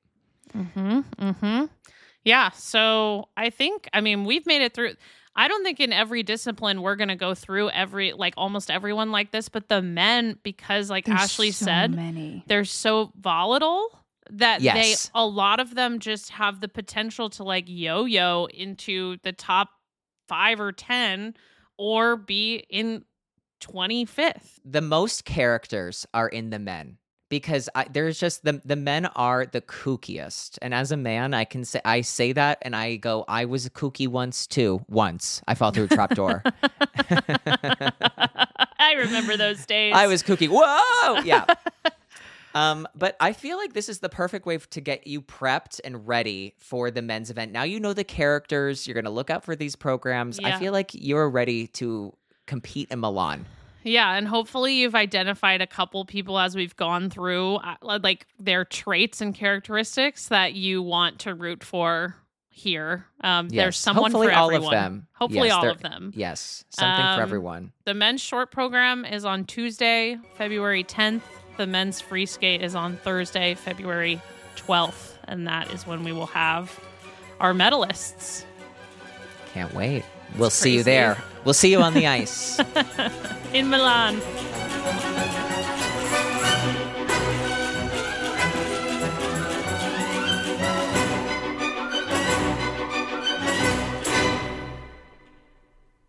Speaker 3: him.
Speaker 4: Yeah, so we've made it through. I don't think in every discipline we're going to go through almost everyone like this, but the men, because like
Speaker 5: There's
Speaker 4: Ashley
Speaker 5: so
Speaker 4: said,
Speaker 5: many.
Speaker 4: They're so volatile that a lot of them just have the potential to like yo-yo into the top 5 or 10 or be in 25th.
Speaker 3: The most characters are in the men because there's just the men are the kookiest. And as a man, I say that and I go, I was a kooky once too. Once I fell through a trapdoor.
Speaker 4: I remember those days.
Speaker 3: I was kooky. Whoa! Yeah. But I feel like this is the perfect way to get you prepped and ready for the men's event. Now you know the characters. You're going to look out for these programs.
Speaker 4: Yeah.
Speaker 3: I feel like you're ready to compete in Milan.
Speaker 4: Yeah, and hopefully you've identified a couple people as we've gone through, like their traits and characteristics that you want to root for here. There's someone
Speaker 3: hopefully
Speaker 4: for
Speaker 3: all
Speaker 4: everyone.
Speaker 3: of them.
Speaker 4: Hopefully
Speaker 3: Yes,
Speaker 4: all
Speaker 3: there-
Speaker 4: of them.
Speaker 3: Yes, something for everyone.
Speaker 4: The men's short program is on Tuesday, February 10th. The men's free skate is on Thursday, February 12th. And that is when we will have our medalists.
Speaker 3: Can't wait. We'll see you
Speaker 4: crazy.
Speaker 3: there. We'll see you on the ice.
Speaker 4: In Milan.